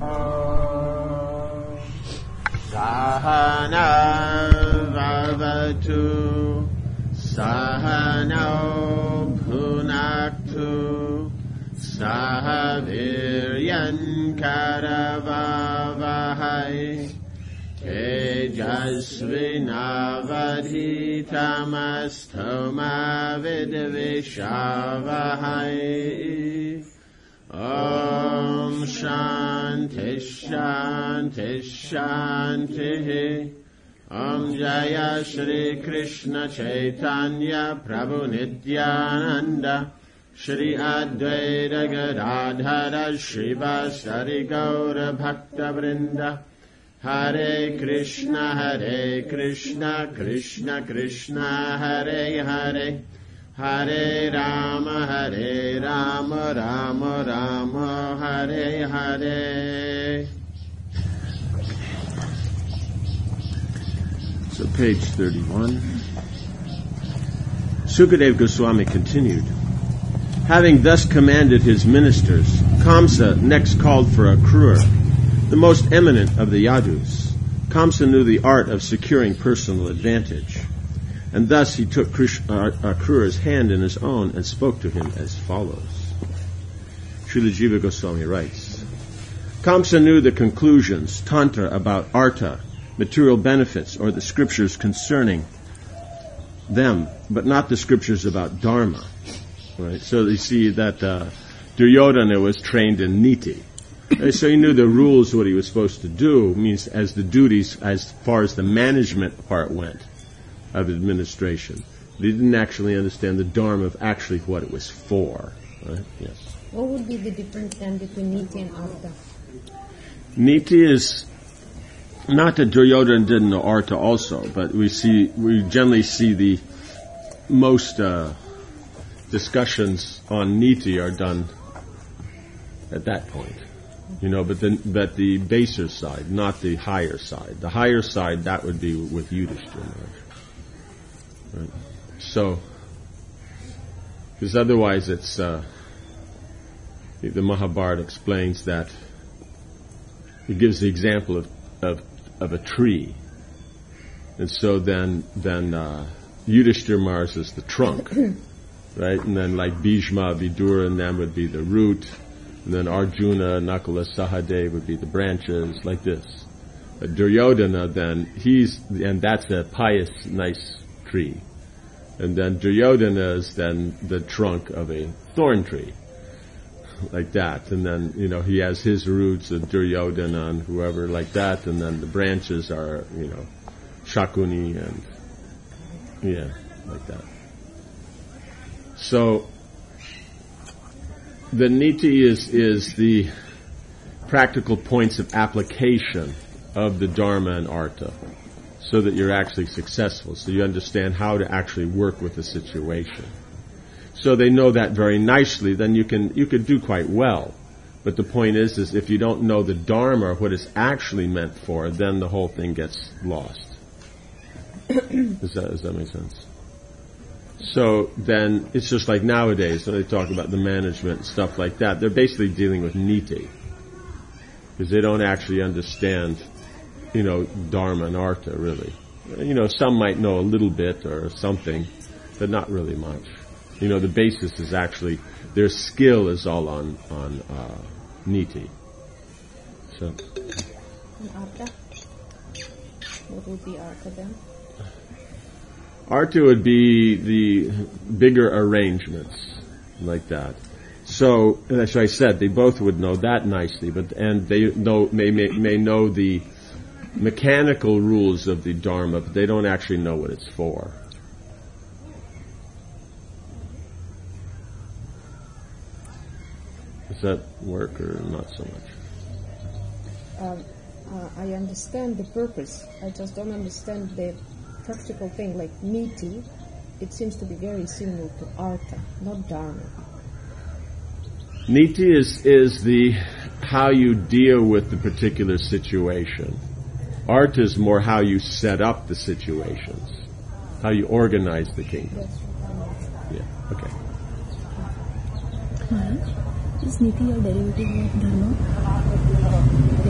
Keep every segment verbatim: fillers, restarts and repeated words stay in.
Sahana Vavatu Sahano Bhunaktu Sahaviryan Karavavahai Tejasvinavadhitamasto vidvishavahai. Om Shanti Shanti Shanti. Om Jaya Shri Krishna Chaitanya Prabhu Nityananda Shri Advaita Gadadhara Shrivasari Gaura Bhakta Vrinda. Hare Krishna Hare Krishna Krishna Krishna Hare Hare Hare Rama Hare Rama Rama Rama Hare Hare. So page thirty-one. Sukadeva Goswami continued. Having thus commanded his ministers, Kamsa next called for Akrura, the most eminent of the Yadus. Kamsa knew the art of securing personal advantage, and thus he took Akrura's hand in his own and spoke to him as follows. Srila Jiva Goswami writes, Kamsa knew the conclusions, tantra about artha, material benefits, or the scriptures concerning them, but not the scriptures about dharma. Right? So you see that uh, Duryodhana was trained in niti. So he knew the rules, what he was supposed to do, means as the duties, as far as the management part went of administration. But he didn't actually understand the dharma of actually what it was for. Right? Yes. What would be the difference then between niti and artha? Niti is not that Duryodhana didn't know artha also, but we see we generally see the most uh, discussions on niti are done at that point. You know, but the, but the baser side, not the higher side. The higher side, that would be with Yudhishthira. Right? So, because otherwise it's, uh, the Mahabharata explains that, it gives the example of, of, of a tree. And so then, then, uh, Yudhishthira Mars is the trunk, right? And then like Bhishma, Vidura, and them would be the root. And then Arjuna, Nakula, Sahadeva would be the branches, like this. But Duryodhana, then, he's, and that's a pious, nice tree. And then Duryodhana is then the trunk of a thorn tree, like that. And then, you know, he has his roots of Duryodhana and whoever like that, and then the branches are, you know, Shakuni and, yeah, like that. So, the niti is, is the practical points of application of the dharma and artha, so that you're actually successful, so you understand how to actually work with the situation. So they know that very nicely, then you can you can do quite well. But the point is, is if you don't know the dharma or what it's actually meant for, then the whole thing gets lost. does that does that make sense? So then it's just like nowadays when they talk about the management and stuff like that, they're basically dealing with niti, because they don't actually understand, you know, dharma and artha really. You know, some might know a little bit or something, but not really much. You know, the basis is actually, their skill is all on, on uh, niti. So. And artha? What would be artha then? Artha would be the bigger arrangements, like that. So, as I said, they both would know that nicely, but and they know may, may may know the mechanical rules of the dharma, but they don't actually know what it's for. Does that work or not so much? Um, uh, I understand the purpose. I just don't understand the practical thing. Like niti, it seems to be very similar to artha, not dharma. Niti is is the how you deal with the particular situation. Artha is more how you set up the situations, how you organize the kingdom. Yeah. Okay. Is niti a derivative of dharma?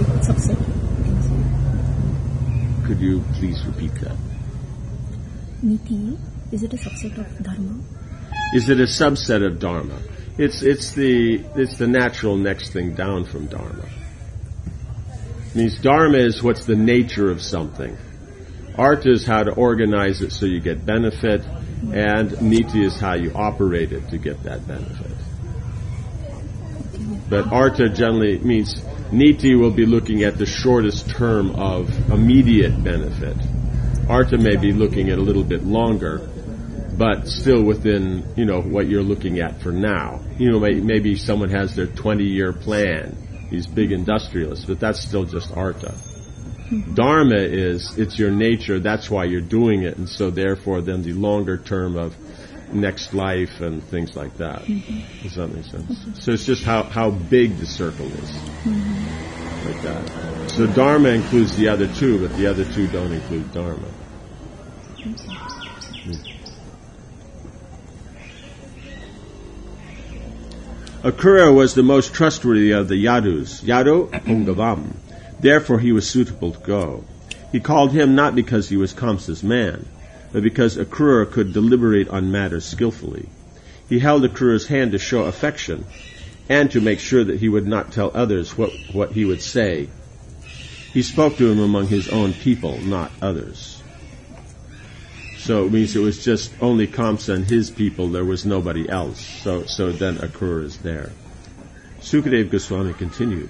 Could you please repeat that? Niti, is it a subset of dharma? Is it a subset of dharma? It's it's the it's the natural next thing down from dharma. It means dharma is what's the nature of something. Artha is how to organize it so you get benefit, and niti is how you operate it to get that benefit. But artha generally means niti will be looking at the shortest term of immediate benefit. Artha may be looking at a little bit longer, but still within, you know, what you're looking at for now. You know, may, maybe someone has their twenty-year plan, these big industrialists, but that's still just artha. Dharma is, it's your nature, that's why you're doing it, and so therefore then the longer term of next life and things like that. Mm-hmm. Does that make sense? Mm-hmm. So it's just how, how big the circle is. Mm-hmm. Like that. So dharma includes the other two, but the other two don't include dharma. Mm. Akrura was the most trustworthy of the Yadus, Yadu Pungavam. Therefore he was suitable to go. He called him not because he was Kamsa's man, but because Akrura could deliberate on matters skillfully. He held Akrura's hand to show affection, and to make sure that he would not tell others what, what he would say. He spoke to him among his own people, not others. So it means it was just only Kamsa and his people, there was nobody else. So, so then Akrura is there. Sukadeva Goswami continued.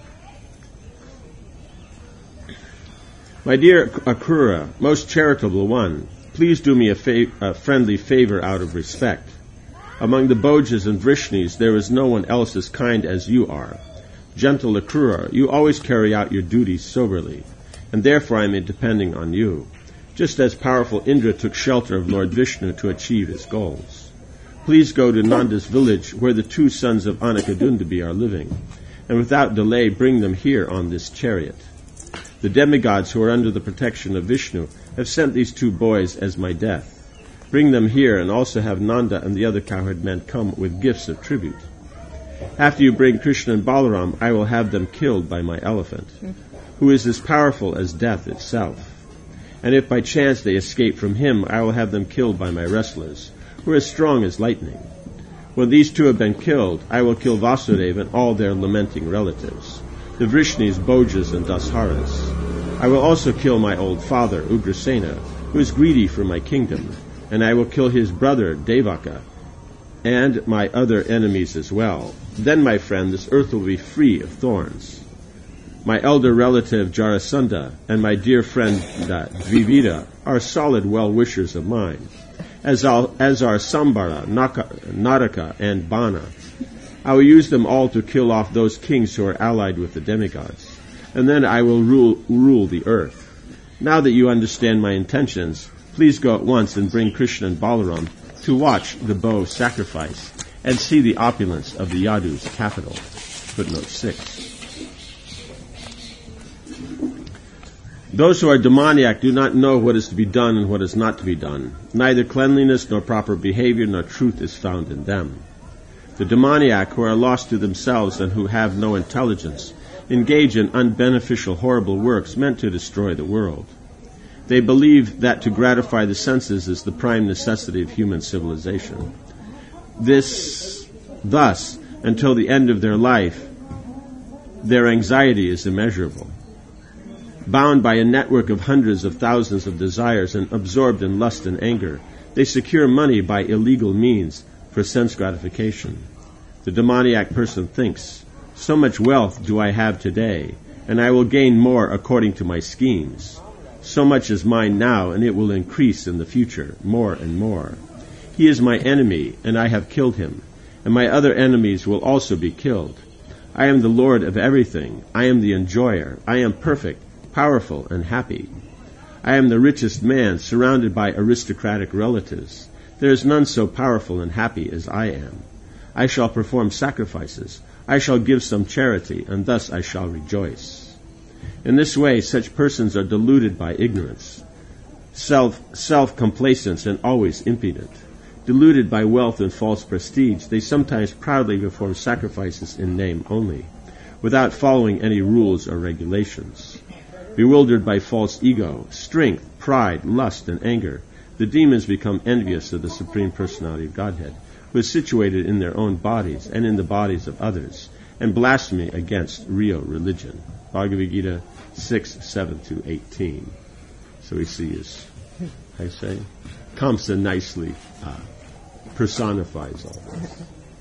My dear Akrura, most charitable one, please do me a, fa- a friendly favor out of respect. Among the Bhojas and Vrishnis, there is no one else as kind as you are. Gentle Akrura, you always carry out your duties soberly, and therefore I am depending on you, just as powerful Indra took shelter of Lord Vishnu to achieve his goals. Please go to Nanda's village, where the two sons of Anakadundabi are living, and without delay bring them here on this chariot. The demigods who are under the protection of Vishnu have sent these two boys as my death. Bring them here and also have Nanda and the other cowherd men come with gifts of tribute. After you bring Krishna and Balaram, I will have them killed by my elephant, who is as powerful as death itself. And if by chance they escape from him, I will have them killed by my wrestlers, who are as strong as lightning. When these two have been killed, I will kill Vasudeva and all their lamenting relatives, the Vrishnis, Bhojas, and Dasharas. I will also kill my old father, Ugrasena, who is greedy for my kingdom, and I will kill his brother, Devaka, and my other enemies as well. Then, my friend, this earth will be free of thorns. My elder relative, Jarasandha, and my dear friend, Dvivida, are solid well-wishers of mine, as, I'll, as are Sambara, Naka, Naraka, and Bana. I will use them all to kill off those kings who are allied with the demigods, and then I will rule, rule the earth. Now that you understand my intentions, please go at once and bring Krishna and Balaram to watch the bow sacrifice and see the opulence of the Yadu's capital. Footnote six. Those who are demoniac do not know what is to be done and what is not to be done. Neither cleanliness nor proper behavior nor truth is found in them. The demoniac, who are lost to themselves and who have no intelligence, engage in unbeneficial, horrible works meant to destroy the world. They believe that to gratify the senses is the prime necessity of human civilization. This, thus, until the end of their life, their anxiety is immeasurable. Bound by a network of hundreds of thousands of desires and absorbed in lust and anger, they secure money by illegal means for sense gratification. The demoniac person thinks, so much wealth do I have today, and I will gain more according to my schemes. So much is mine now, and it will increase in the future, more and more. He is my enemy, and I have killed him, and my other enemies will also be killed. I am the Lord of everything. I am the enjoyer. I am perfect, powerful, and happy. I am the richest man, surrounded by aristocratic relatives. There is none so powerful and happy as I am. I shall perform sacrifices. I shall give some charity, and thus I shall rejoice. In this way, such persons are deluded by ignorance, self, self-complacence, and always impudent. Deluded by wealth and false prestige, they sometimes proudly perform sacrifices in name only, without following any rules or regulations. Bewildered by false ego, strength, pride, lust, and anger, the demons become envious of the Supreme Personality of Godhead, who is situated in their own bodies and in the bodies of others, and blasphemy against real religion. Bhagavad Gita six, seven to eighteen. So we see is, I say, Kamsa nicely uh, personifies all this.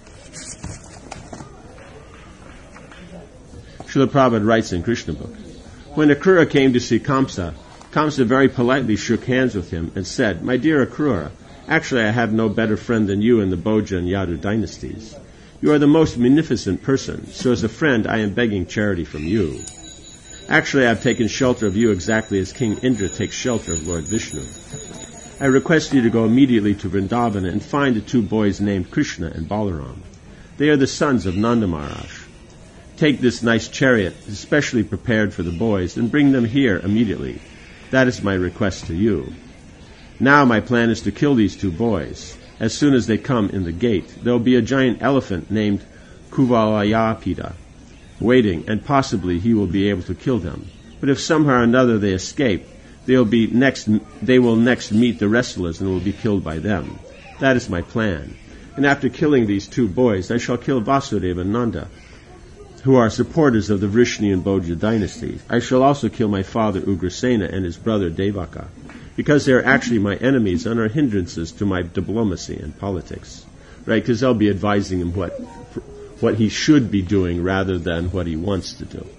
Srila Prabhupada writes in Krishna book, when Akrura came to see Kamsa, Kamsa very politely shook hands with him and said, "My dear Akrura, actually I have no better friend than you in the Bhoja and Yadu dynasties. You are the most munificent person, so as a friend I am begging charity from you. Actually I have taken shelter of you exactly as King Indra takes shelter of Lord Vishnu. I request you to go immediately to Vrindavan and find the two boys named Krishna and Balaram. They are the sons of Nanda Maharaj. Take this nice chariot, especially prepared for the boys, and bring them here immediately. That is my request to you. Now my plan is to kill these two boys. As soon as they come in the gate, there will be a giant elephant named Kuvalayapida waiting, and possibly he will be able to kill them. But if somehow or another they escape, they will be next. They will next meet the wrestlers and will be killed by them. That is my plan. And after killing these two boys, I shall kill Vasudeva and Nanda, who are supporters of the Vrishni and Bhoja dynasties. I shall also kill my father Ugrasena and his brother Devaka, because they are actually my enemies and are hindrances to my diplomacy and politics. Right? Because they'll be advising him what what he should be doing rather than what he wants to do.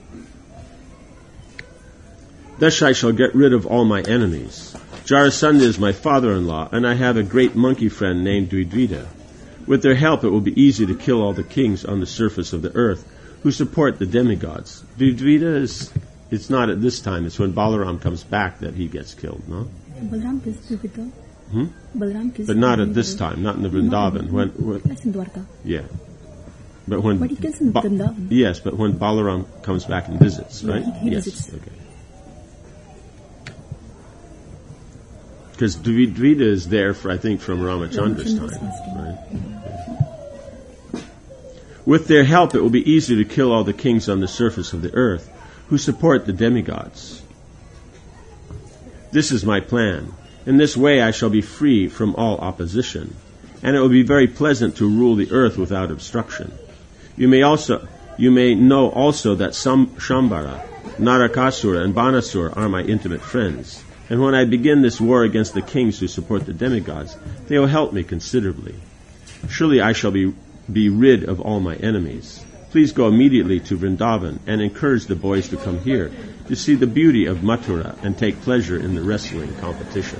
Thus I shall get rid of all my enemies. Jarasandha is my father-in-law, and I have a great monkey friend named Dvidvita. With their help it will be easy to kill all the kings on the surface of the earth who support the demigods. Dvidvita is, it's not at this time, it's when Balaram comes back that he gets killed, no? Balaram kills Dvidvita. Hmm? Balaram kills But not at this time, not in the Vrindavan. When, when, That's in Dwarka. yeah. But when But he kills in Ba- Vrindavan. Yes, but when Balaram comes back and visits, Yeah, right? he- he yes. visits. Okay. Because Dvidvita is there for, I think, from Ramachandra's Ramachandra's time, time. right? With their help, it will be easy to kill all the kings on the surface of the earth who support the demigods. This is my plan. In this way, I shall be free from all opposition, and it will be very pleasant to rule the earth without obstruction. You may also, you may know also that Sam, Shambhara, Narakasura, and Banasura are my intimate friends. And when I begin this war against the kings who support the demigods, they will help me considerably. Surely I shall be, be rid of all my enemies. Please go immediately to Vrindavan and encourage the boys to come here to see the beauty of Mathura and take pleasure in the wrestling competition.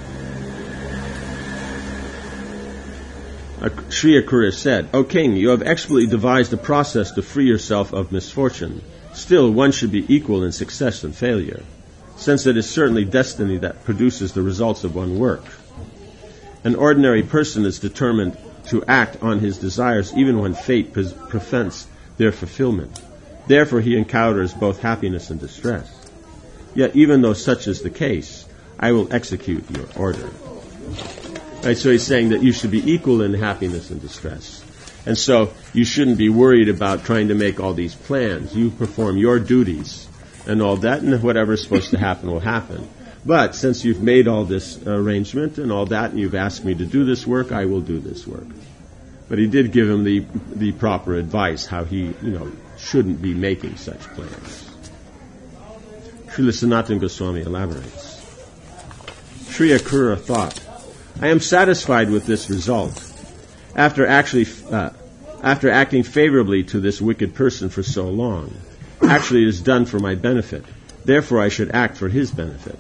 Sri Akrura said, O king, you have expertly devised a process to free yourself of misfortune. Still, one should be equal in success and failure, since it is certainly destiny that produces the results of one work. An ordinary person is determined to act on his desires even when fate pre- prevents their fulfillment. Therefore he encounters both happiness and distress. Yet even though such is the case, I will execute your order. Right, so he's saying that you should be equal in happiness and distress. And so you shouldn't be worried about trying to make all these plans. You perform your duties and all that, and whatever's supposed to happen will happen. But since you've made all this arrangement and all that, and you've asked me to do this work, I will do this work. But he did give him the the proper advice how he, you know, shouldn't be making such plans. Srila Sanatana Goswami elaborates. Sri Akrura thought, I am satisfied with this result. After actually, uh, after acting favorably to this wicked person for so long, actually it is done for my benefit. Therefore I should act for his benefit.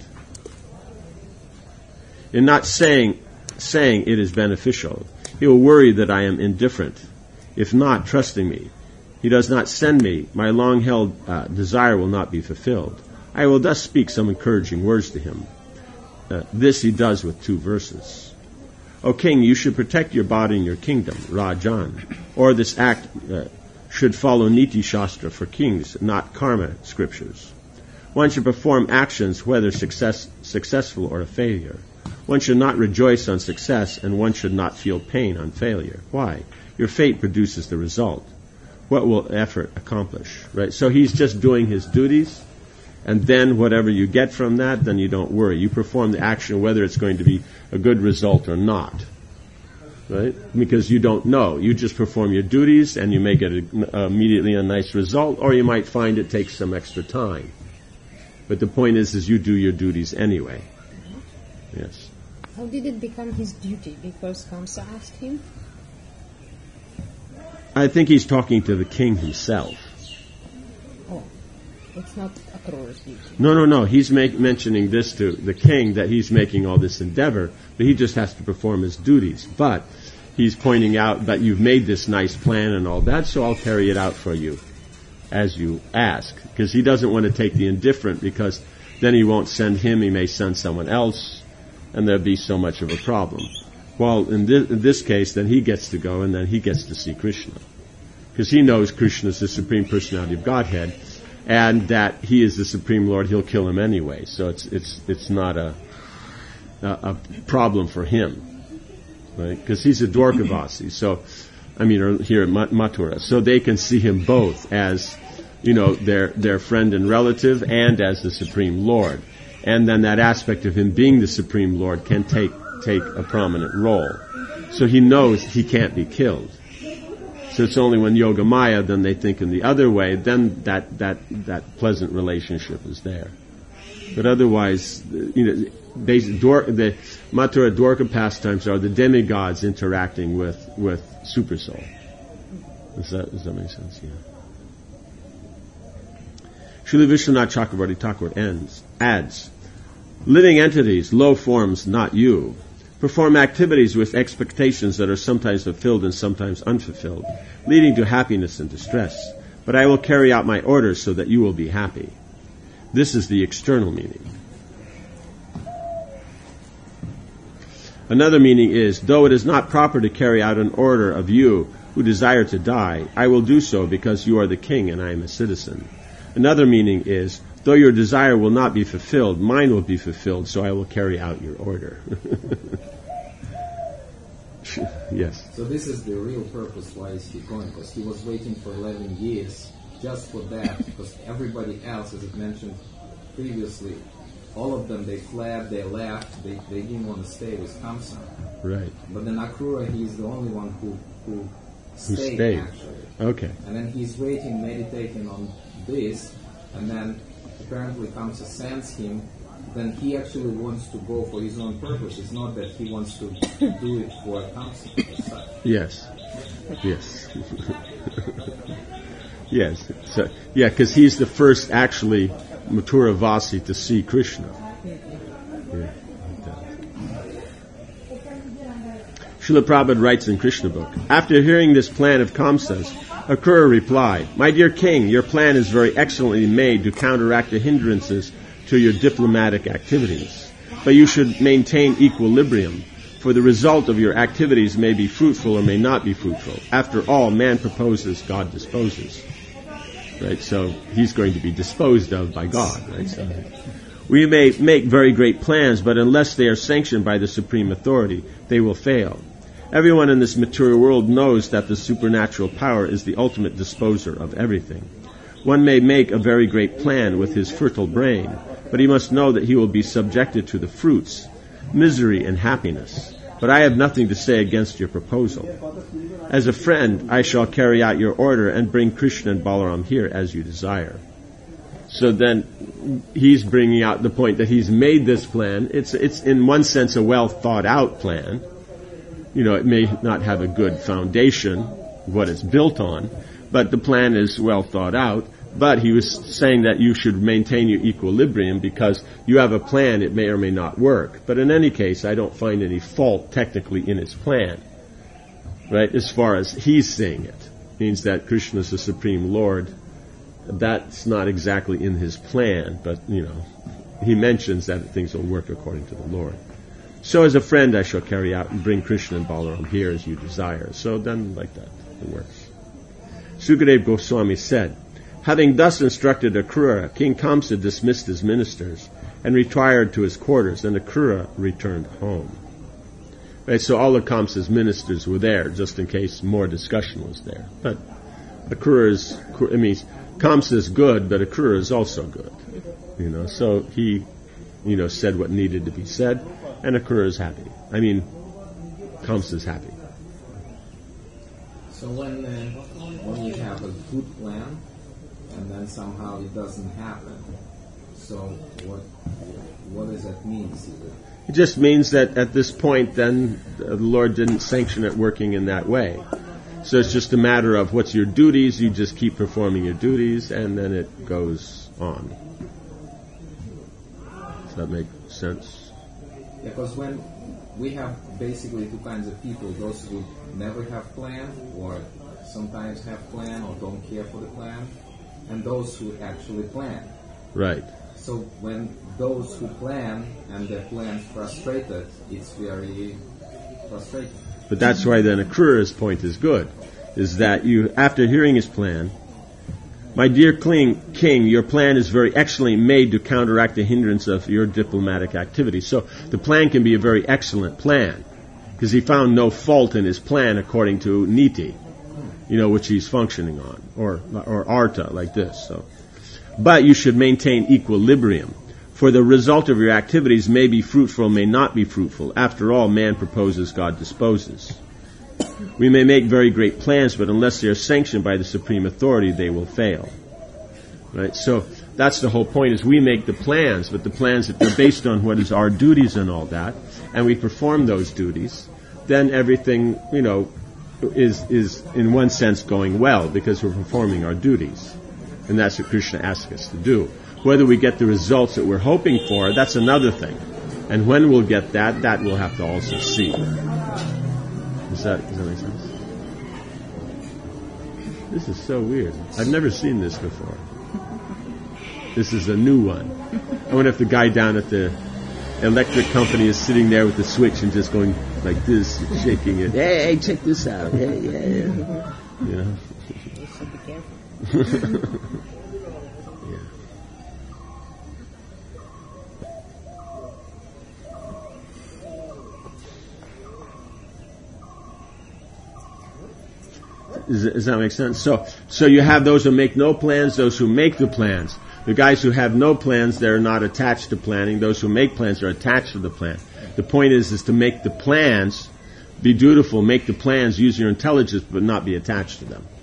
In not saying, saying it is beneficial, he will worry that I am indifferent. If not, trusting me, he does not send me, my long-held uh, desire will not be fulfilled. I will thus speak some encouraging words to him. Uh, this he does with two verses. O king, you should protect your body and your kingdom, Rajan, or this act uh, should follow Niti Shastra for kings, not karma scriptures. One should perform actions whether success, successful or a failure. One should not rejoice on success, and one should not feel pain on failure. Why? Your fate produces the result. What will effort accomplish? Right? So he's just doing his duties, And then whatever you get from that, then you don't worry. You perform the action whether it's going to be a good result or not. Right? Because you don't know. You just perform your duties and you may get a, uh, immediately a nice result, or you might find it takes some extra time. But the point is, is you do your duties anyway. Yes. How did it become his duty? Because Kamsa asked him? I think he's talking to the king himself. Oh, it's not Akrura's duty. No, no, no. He's make, mentioning this to the king, that he's making all this endeavor, but he just has to perform his duties. But he's pointing out that you've made this nice plan and all that, so I'll carry it out for you as you ask. Because he doesn't want to take the indifferent, because then he won't send him, he may send someone else, and there'll be so much of a problem. Well, in this, in this case, then he gets to go, and then he gets to see Krishna. Because he knows Krishna is the Supreme Personality of Godhead, and that he is the Supreme Lord, he'll kill him anyway. So it's it's it's not a a, a problem for him, right? Because he's a Dwarkavasi, so I mean, or here at Mathura, so they can see him both as, you know, their their friend and relative, and as the Supreme Lord. And then that aspect of him being the Supreme Lord can take take a prominent role. So he knows he can't be killed. So it's only when Yoga Maya, then they think in the other way, then that, that, that pleasant relationship is there. But otherwise, you know, basic, Dwar- the Mathura Dwarka pastimes are the demigods interacting with, with Supersoul. Does that, does that make sense? Yeah. Srila Vishwanath Chakravarti Thakur ends, adds, living entities, low forms, not you, perform activities with expectations that are sometimes fulfilled and sometimes unfulfilled, leading to happiness and distress. But I will carry out my orders so that you will be happy. This is the external meaning. Another meaning is, though it is not proper to carry out an order of you who desire to die, I will do so because you are the king and I am a citizen. Another meaning is, though your desire will not be fulfilled, mine will be fulfilled, so I will carry out your order. Yes. So this is the real purpose why is he going, because he was waiting for eleven years just for that, because everybody else, as it mentioned previously, all of them, they fled, they left, they, they didn't want to stay with Kamsa. Right. But then Akrura, he's the only one who, who Who stayed, stayed. actually. Okay. And then he's waiting, meditating on this, and then apparently Kamsa sends him, then he actually wants to go for his own purpose. It's not that he wants to do it for Kamsa as such. Yes. Yes. Yes. So, yeah, because he's the first actually Mathura Vasi to see Krishna. Yeah. Srila Prabhupada writes in Krishna book, after hearing this plan of Kamsa's, Akrura replied, my dear king, your plan is very excellently made to counteract the hindrances to your diplomatic activities. But you should maintain equilibrium, for the result of your activities may be fruitful or may not be fruitful. After all, man proposes, God disposes. Right, so he's going to be disposed of by God. Right? So we may make very great plans, but unless they are sanctioned by the supreme authority, they will fail. Everyone in this material world knows that the supernatural power is the ultimate disposer of everything. One may make a very great plan with his fertile brain, but he must know that he will be subjected to the fruits, misery and happiness. But I have nothing to say against your proposal. As a friend, I shall carry out your order and bring Krishna and Balaram here as you desire. So then he's bringing out the point that he's made this plan. It's it's in one sense a well thought out plan. You know, it may not have a good foundation, what it's built on, but the plan is well thought out. But he was saying that you should maintain your equilibrium because you have a plan, it may or may not work. But in any case, I don't find any fault technically in his plan. Right? As far as he's saying it. Means that Krishna is the Supreme Lord. That's not exactly in his plan, but, you know, he mentions that things will work according to the Lord. So as a friend, I shall carry out and bring Krishna and Balaram here as you desire. So then, like that, it works. Sukadeva Goswami said, having thus instructed Akrura, King Kamsa dismissed his ministers and retired to his quarters, and Akrura returned home. Right, so all of Kamsa's ministers were there, just in case more discussion was there. But Akrura is, I mean, Kamsa is good, but Akrura is also good. You know, so he, you know, said what needed to be said, and Akrura is happy. I mean, Kamsa is happy. So when uh, when you have a good plan, and then somehow it doesn't happen, so what what does that mean? It just means that at this point, then the Lord didn't sanction it working in that way. So it's just a matter of what's your duties. You just keep performing your duties, and then it goes on. Does that make sense? Because when we have basically two kinds of people: those who never have plan, or sometimes have plan, or don't care for the plan, and those who actually plan. Right. So when those who plan and their plan frustrated, it's very frustrating. But that's why then Akrura's point is good, is that you, after hearing his plan, my dear king, your plan is very excellently made to counteract the hindrance of your diplomatic activity. So the plan can be a very excellent plan, because he found no fault in his plan according to Niti, you know, which he's functioning on, or or Artha, like this. So. But you should maintain equilibrium, for the result of your activities may be fruitful, may not be fruitful. After all, man proposes, God disposes. We may make very great plans, but unless they are sanctioned by the supreme authority, they will fail. Right? So that's the whole point, is we make the plans, but the plans that are based on what is our duties and all that, and we perform those duties, then everything, you know, is, is in one sense going well, because we're performing our duties. And that's what Krishna asks us to do. Whether we get the results that we're hoping for, that's another thing. And when we'll get that, that we'll have to also see. Does that, does that make sense? This is so weird. I've never seen this before. This is a new one. I wonder if the guy down at the electric company is sitting there with the switch and just going like this, shaking it. Hey, hey, check this out. Hey, yeah, yeah. You know? You should be careful. Yeah. Does, does that make sense? So, so you have those who make no plans, those who make the plans. The guys who have no plans, they're not attached to planning. Those who make plans are attached to the plan. The point is, is to make the plans, be dutiful, make the plans, use your intelligence, but not be attached to them.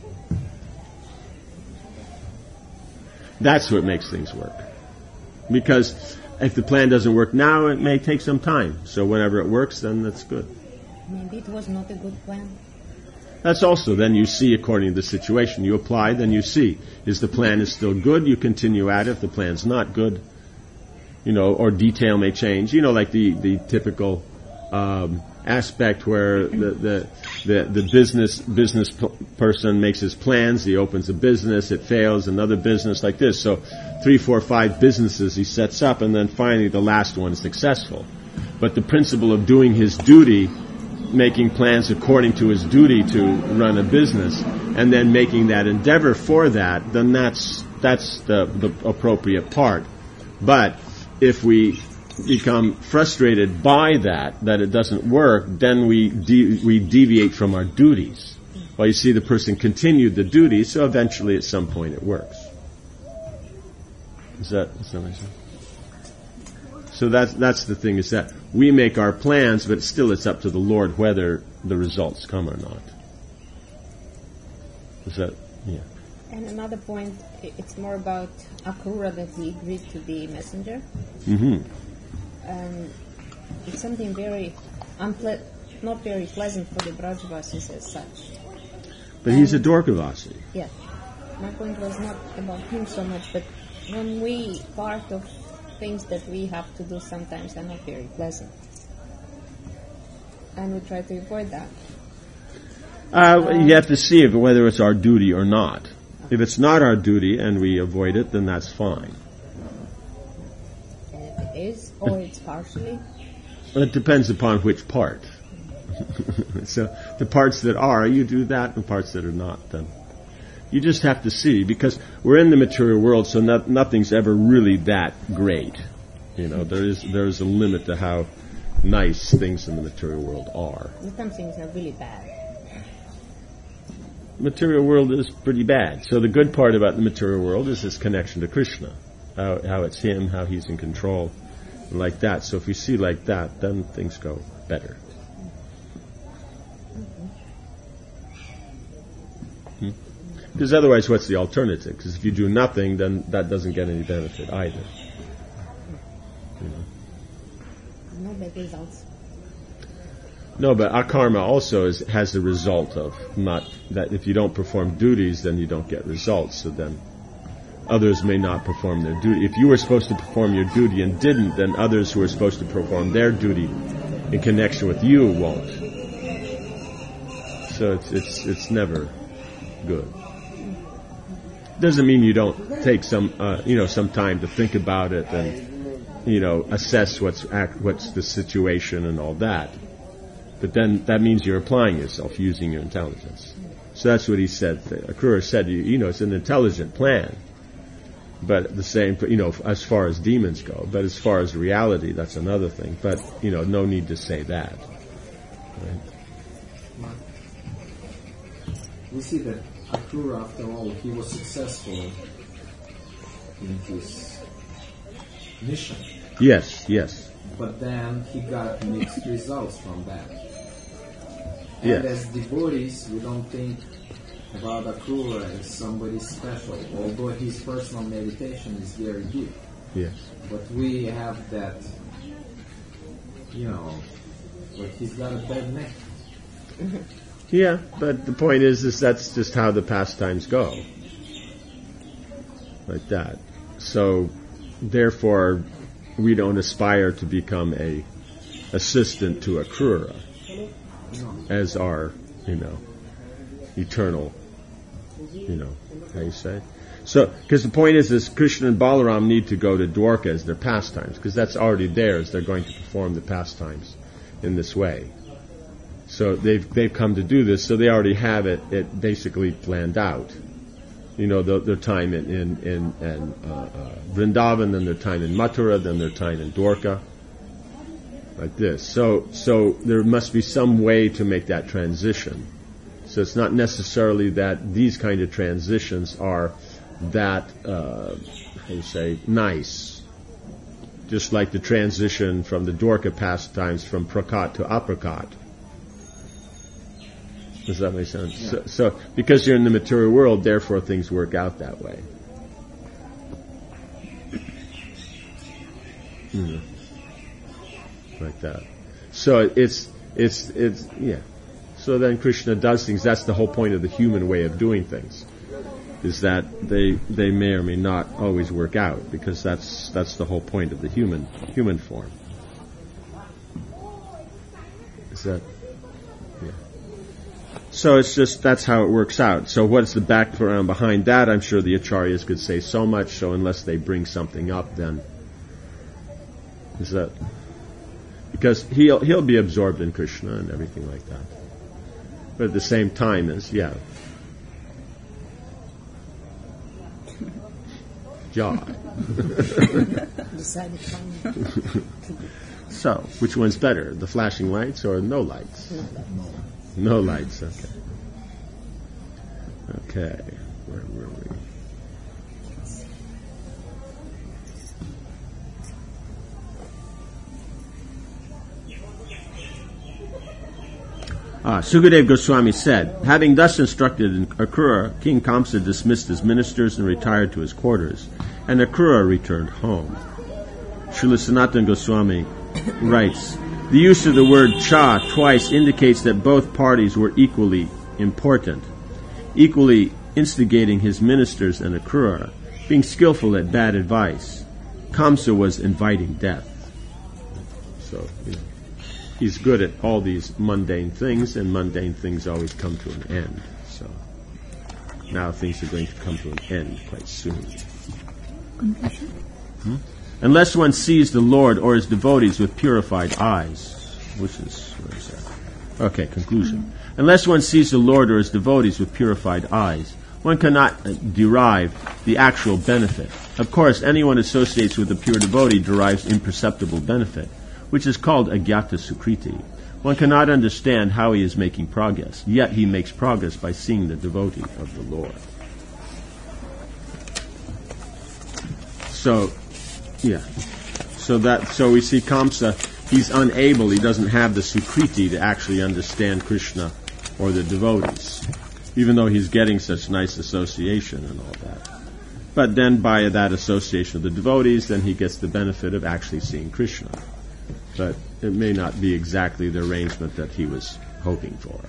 That's what makes things work. Because if the plan doesn't work now, it may take some time. So whenever it works, then that's good. Maybe it was not a good plan. That's also, then you see according to the situation. You apply, then you see. Is the plan is still good, you continue at it. If the plan's not good, you know, or detail may change. You know, like the, the typical um, aspect where the the, the, the business business p- person makes his plans, he opens a business, it fails, another business like this. So three, four, five businesses he sets up, and then finally the last one is successful. But the principle of doing his duty, making plans according to his duty to run a business, and then making that endeavor for that, then that's that's the, the appropriate part. But if we become frustrated by that, that it doesn't work, then we de- we deviate from our duties. Well, you see, the person continued the duty, so eventually at some point it works. Is that, is that what I'm saying? So that's, that's the thing, is that we make our plans, but still it's up to the Lord whether the results come or not. Is that, yeah. And another point, it's more about Akrura, that he agreed to be messenger. Mm-hmm. And it's something very, unple- not very pleasant for the Brajavasis as such. But and he's a Dwarkavasi. Yeah. My point was not about him so much, but when we, part of things that we have to do sometimes are not very pleasant. And we try to avoid that. Uh, um, you have to see if, whether it's our duty or not. If it's not our duty and we avoid it, then that's fine. And if it is, or it's partially. Well, it depends upon which part. So the parts that are, you do that, and parts that are not, then. You just have to see, because we're in the material world, so no, nothing's ever really that great. You know, there is there is a limit to how nice things in the material world are. Some things are really bad. The material world is pretty bad. So the good part about the material world is its connection to Krishna. how, how it's him, how he's in control, like that. So if we see like that, then things go better. Hmm? Because otherwise, what's the alternative? Because if you do nothing, then that doesn't get any benefit either. You know? No big results. No, but our karma also is, has the result of not that if you don't perform duties, then you don't get results. So then others may not perform their duty. If you were supposed to perform your duty and didn't, then others who are supposed to perform their duty in connection with you won't. So it's it's it's never good. Doesn't mean you don't take some uh, you know some time to think about it and you know assess what's act, what's the situation and all that. But then that means you're applying yourself, using your intelligence. So that's what he said. Akrura said, you, you know, it's an intelligent plan. But the same, you know, as far as demons go. But as far as reality, that's another thing. But, you know, no need to say that. Right? We see that Akrura, after all, he was successful in his mission. Yes, yes. But then he got mixed results from that. And yes. as devotees, we don't think about Akrura as somebody special, although his personal meditation is very deep. Yes. But we have that, you know, like he's got a bad neck. Yeah, but the point is, is that's just how the pastimes go. Like that. So, therefore, we don't aspire to become a assistant to Akrura as our, you know, eternal, you know, how you say? So, because the point is, is Krishna and Balaram need to go to Dwarka as their pastimes, because that's already theirs. They're going to perform the pastimes in this way. So they've they've come to do this, so they already have it, it basically planned out. You know, the, their time in in, in, in uh, uh, Vrindavan, then their time in Mathura, then their time in Dwarka, like this. So so there must be some way to make that transition. So it's not necessarily that these kind of transitions are that, uh, how do you say, nice. Just like the transition from the Dwarka pastimes from Prakat to Aprakat. Does that make sense? Yeah. So, so, because you're in the material world, therefore things work out that way. Hmm. Like that. So it's, it's, it's, yeah. So then Krishna does things. That's the whole point of the human way of doing things. Is that they, they may or may not always work out, because that's, that's the whole point of the human, human form. Is that, yeah. So it's just, that's how it works out. So what's the background behind that? I'm sure the acharyas could say so much, so unless they bring something up, then is that, because he'll, he'll be absorbed in Krishna and everything like that. But at the same time as, yeah. Joy. So, which one's better, the flashing lights or no lights? No lights, okay. Okay, where were we? Ah, Sukadeva Goswami said, having thus instructed in Akrura, King Kamsa dismissed his ministers and retired to his quarters, and Akrura returned home. Srila Sanatana Goswami writes, the use of the word cha twice indicates that both parties were equally important, equally instigating his ministers and Akrura, being skillful at bad advice. Kamsa was inviting death. So, you know, he's good at all these mundane things, and mundane things always come to an end. So now things are going to come to an end quite soon. Conclusion? Hmm? Unless one sees the Lord or his devotees with purified eyes, which is, where is that? Okay, conclusion. Unless one sees the Lord or his devotees with purified eyes, one cannot uh, derive the actual benefit. Of course, anyone associates with a pure devotee derives imperceptible benefit, which is called agyata sukriti. One cannot understand how he is making progress, yet he makes progress by seeing the devotee of the Lord. So, yeah. So that so we see Kamsa, he's unable, he doesn't have the sukriti to actually understand Krishna or the devotees, even though he's getting such nice association and all that. But then by that association of the devotees, then he gets the benefit of actually seeing Krishna. But it may not be exactly the arrangement that he was hoping for.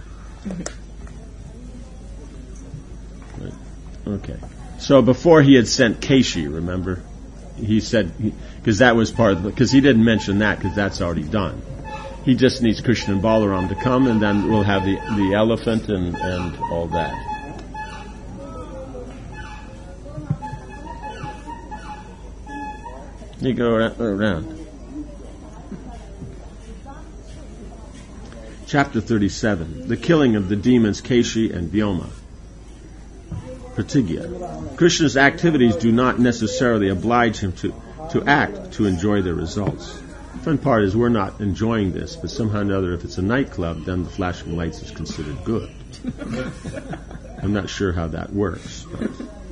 Right. Okay. So before he had sent Keshi, remember? He said, because that was part of the, because he didn't mention that because that's already done. He just needs Krishna and Balaram to come, and then we'll have the, the elephant and, and all that. You go around. Chapter thirty-seven, the killing of the demons Keshi and Vyoma. Pratigya. Krishna's activities do not necessarily oblige him to, to act to enjoy their results. The fun part is we're not enjoying this, but somehow or another, if it's a nightclub, then the flashing lights is considered good. I'm not sure how that works. But.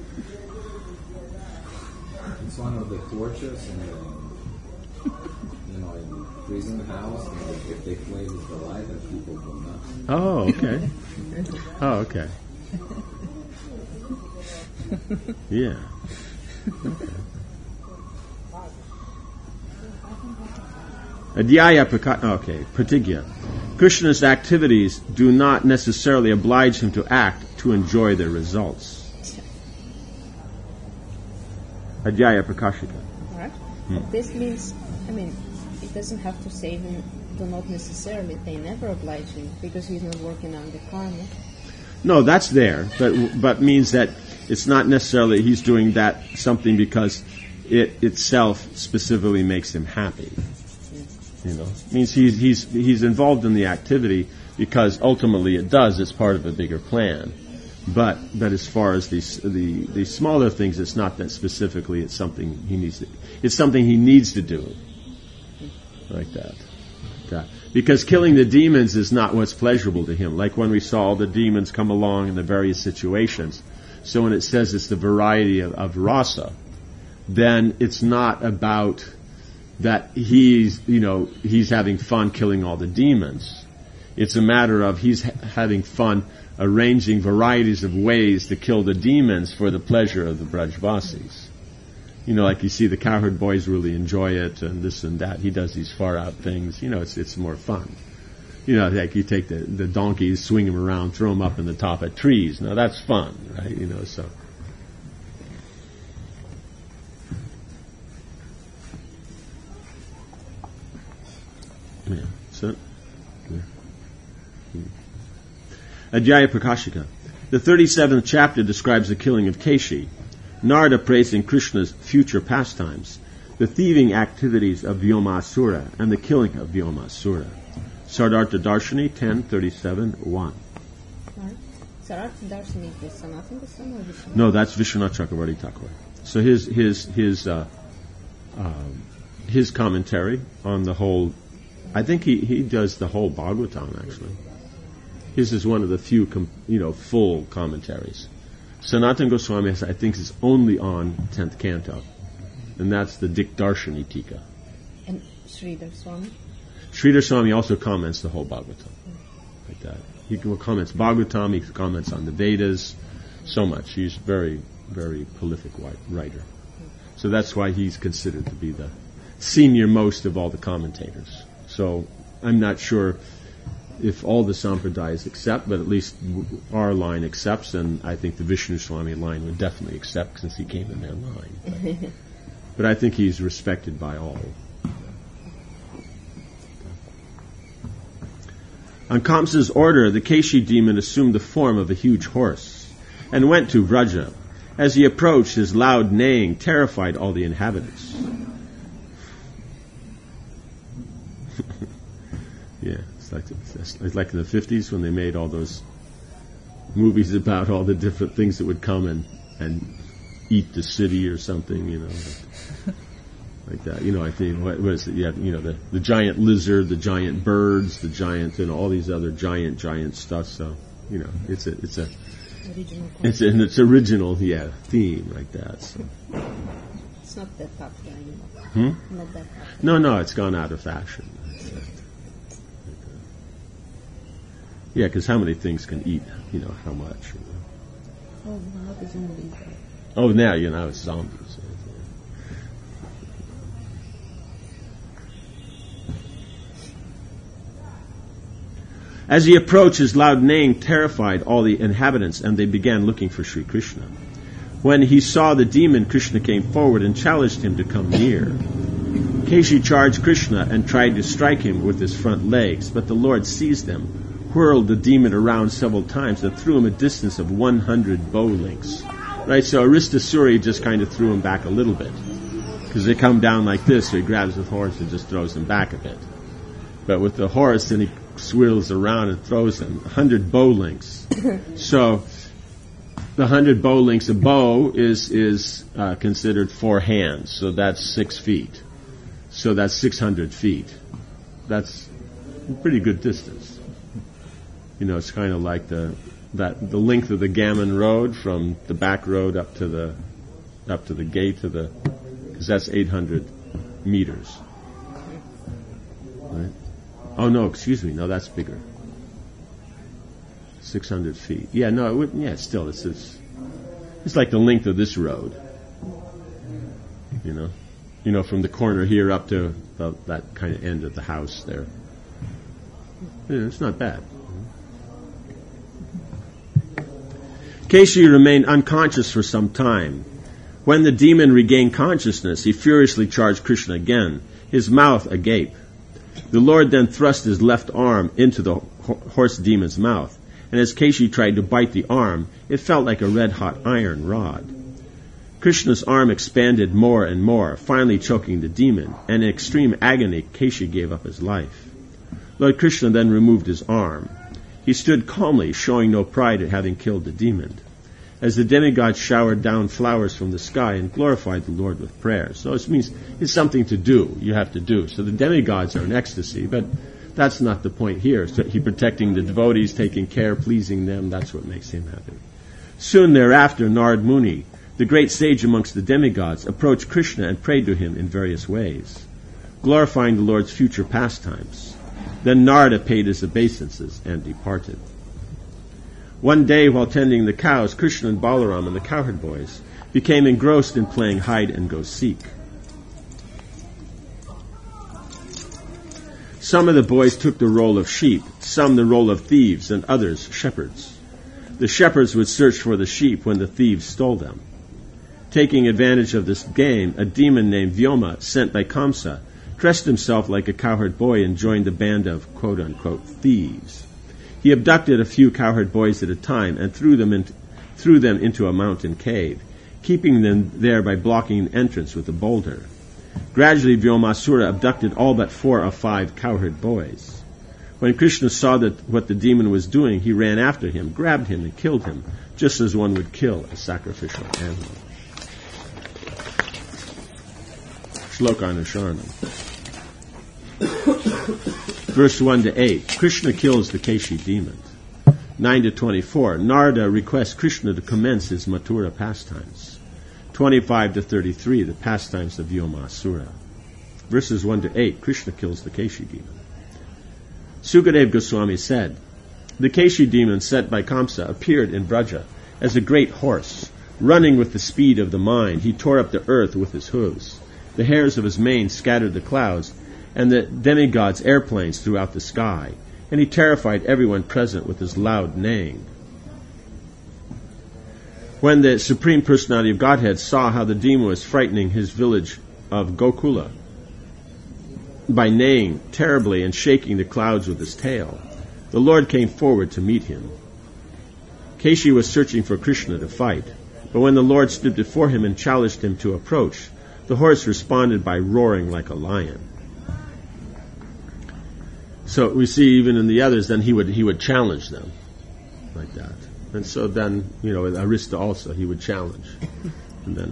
It's one of the tortures in the, you know, in prison house. And if they play with the light, then people go nuts. Oh, okay. Oh, okay. Yeah. Okay. Adhyaya Praka- okay, Pratigya. Krishna's activities do not necessarily oblige him to act to enjoy their results. Adhyaya Prakashika. Right. Hmm. This means, I mean, it doesn't have to say even do not necessarily, they never oblige him because he's not working on the karma. No, that's there, but but means that it's not necessarily he's doing that something because it itself specifically makes him happy. You know, it means he's he's he's involved in the activity because ultimately it does. It's part of a bigger plan. But but as far as the the the smaller things, it's not that specifically. It's something he needs to. It's something he needs to do. Like that. That. Because killing the demons is not what's pleasurable to him. Like when we saw all the demons come along in the various situations. So when it says it's the variety of, of rasa, then it's not about that he's, you know, he's having fun killing all the demons. It's a matter of he's ha- having fun arranging varieties of ways to kill the demons for the pleasure of the Brajvasis. You know, like you see the cowherd boys really enjoy it and this and that. He does these far out things. You know, it's it's more fun. You know, like you take the, the donkeys, swing them around, throw them up in the top of trees. Now that's fun, right? You know, so. Yeah. So. Yeah. Adhyaya Prakashika. The thirty-seventh chapter describes the killing of Keshi. Narada praising Krishna's future pastimes, the thieving activities of Vyomasura, and the killing of Vyomasura. Sardartha Darshani ten thirty-seven one. Sardartha Darshani is Sanatana Goswami or Vishnu? No, that's Vishwanath Chakravarti Thakur. So his his his uh, uh, his commentary on the whole, I think he, he does the whole Bhagavatam actually. His is one of the few com, you know full commentaries. Sanatana Goswami, I think, is only on tenth canto, and that's the Dikdarshani Tika. And Sridhar Swami? Sridhar Swami also comments the whole Bhagavatam, mm. like that. He comments Bhagavatam, he comments on the Vedas, so much. He's very, very prolific writer. Mm. So that's why he's considered to be the senior most of all the commentators. So I'm not sure if all the sampradayas accept, but at least our line accepts, and I think the Vishnu Swami line would definitely accept since he came in their line. But, but I think he's respected by all. On Kamsa's order, the Keshi demon assumed the form of a huge horse and went to Vraja. As he approached, his loud neighing terrified all the inhabitants. Yeah. Like, it's like in the fifties when they made all those movies about all the different things that would come and, and eat the city or something, you know, like, like that. You know, I think, what, what is it? You have, you know, the, the giant lizard, the giant birds, the giant, you know, all these other giant, giant stuff. So, you know, it's a, it's a, original it's an, it's original, yeah, theme like that. So. It's not that popular anymore. Hmm? Not that popular. No, no, it's gone out of fashion. Yeah, because how many things can eat? You know, how much? You know? Oh, now it's only. Oh, now, you know, it's zombies. As he approached, his loud neighing terrified all the inhabitants, and they began looking for Sri Krishna. When he saw the demon, Krishna came forward and challenged him to come near. Keshi charged Krishna and tried to strike him with his front legs, but the Lord seized them, whirled the demon around several times, and threw him a distance of one hundred bow lengths. Right, so Aristasuri just kind of threw him back a little bit, because they come down like this, so he grabs the horse and just throws him back a bit. But with the horse, then he swirls around and throws him one hundred bow lengths. So the one hundred bow lengths, a bow is is uh, considered four hands, so that's six feet. So that's six hundred feet. That's a pretty good distance. You know, it's kind of like the that the length of the Gammon Road from the back road up to the up to the gate of the, because that's eight hundred meters. Right? Oh no, excuse me, no, that's bigger. six hundred feet. Yeah, no, it would, yeah, still, it's, it's it's like the length of this road. You know, you know, from the corner here up to the, that kind of end of the house there. Yeah, it's not bad. Keshi remained unconscious for some time. When the demon regained consciousness, he furiously charged Krishna again, his mouth agape. The Lord then thrust his left arm into the ho- horse demon's mouth, and as Keshi tried to bite the arm, it felt like a red-hot iron rod. Krishna's arm expanded more and more, finally choking the demon, and in extreme agony, Keshi gave up his life. Lord Krishna then removed his arm. He stood calmly, showing no pride at having killed the demon, as the demigods showered down flowers from the sky and glorified the Lord with prayers. So it means it's something to do, you have to do. So the demigods are in ecstasy, but that's not the point here. So he protecting the devotees, taking care, pleasing them, that's what makes him happy. Soon thereafter, Narad Muni, the great sage amongst the demigods, approached Krishna and prayed to him in various ways, glorifying the Lord's future pastimes. Then Narada paid his obeisances and departed. One day, while tending the cows, Krishna and Balaram and the cowherd boys became engrossed in playing hide and go seek. Some of the boys took the role of sheep, some the role of thieves, and others shepherds. The shepherds would search for the sheep when the thieves stole them. Taking advantage of this game, a demon named Vyoma, sent by Kamsa, dressed himself like a cowherd boy and joined the band of quote-unquote thieves. He abducted a few cowherd boys at a time and threw them, in, threw them into a mountain cave, keeping them there by blocking an entrance with a boulder. Gradually, Vyomasura abducted all but four of five cowherd boys. When Krishna saw that what the demon was doing, he ran after him, grabbed him, and killed him, just as one would kill a sacrificial animal. Shloka Anusharanam. Verse one to eight, Krishna kills the Keshi demon. nine to twenty-four, Narada requests Krishna to commence his Mathura pastimes. twenty-five to thirty-three, the pastimes of Vyomasura. Verses one to eight, Krishna kills the Keshi demon. Sukadeva Goswami said, the Keshi demon sent by Kamsa appeared in Braja as a great horse. Running with the speed of the mind, he tore up the earth with his hooves. The hairs of his mane scattered the clouds, and the demigods' airplanes throughout the sky, and he terrified everyone present with his loud neighing. When the Supreme Personality of Godhead saw how the demon was frightening his village of Gokula by neighing terribly and shaking the clouds with his tail, the Lord came forward to meet him. Keshi was searching for Krishna to fight, but when the Lord stood before him and challenged him to approach, the horse responded by roaring like a lion. So we see even in the others, then he would he would challenge them like that. And so then, you know, with Arista also, he would challenge. And then,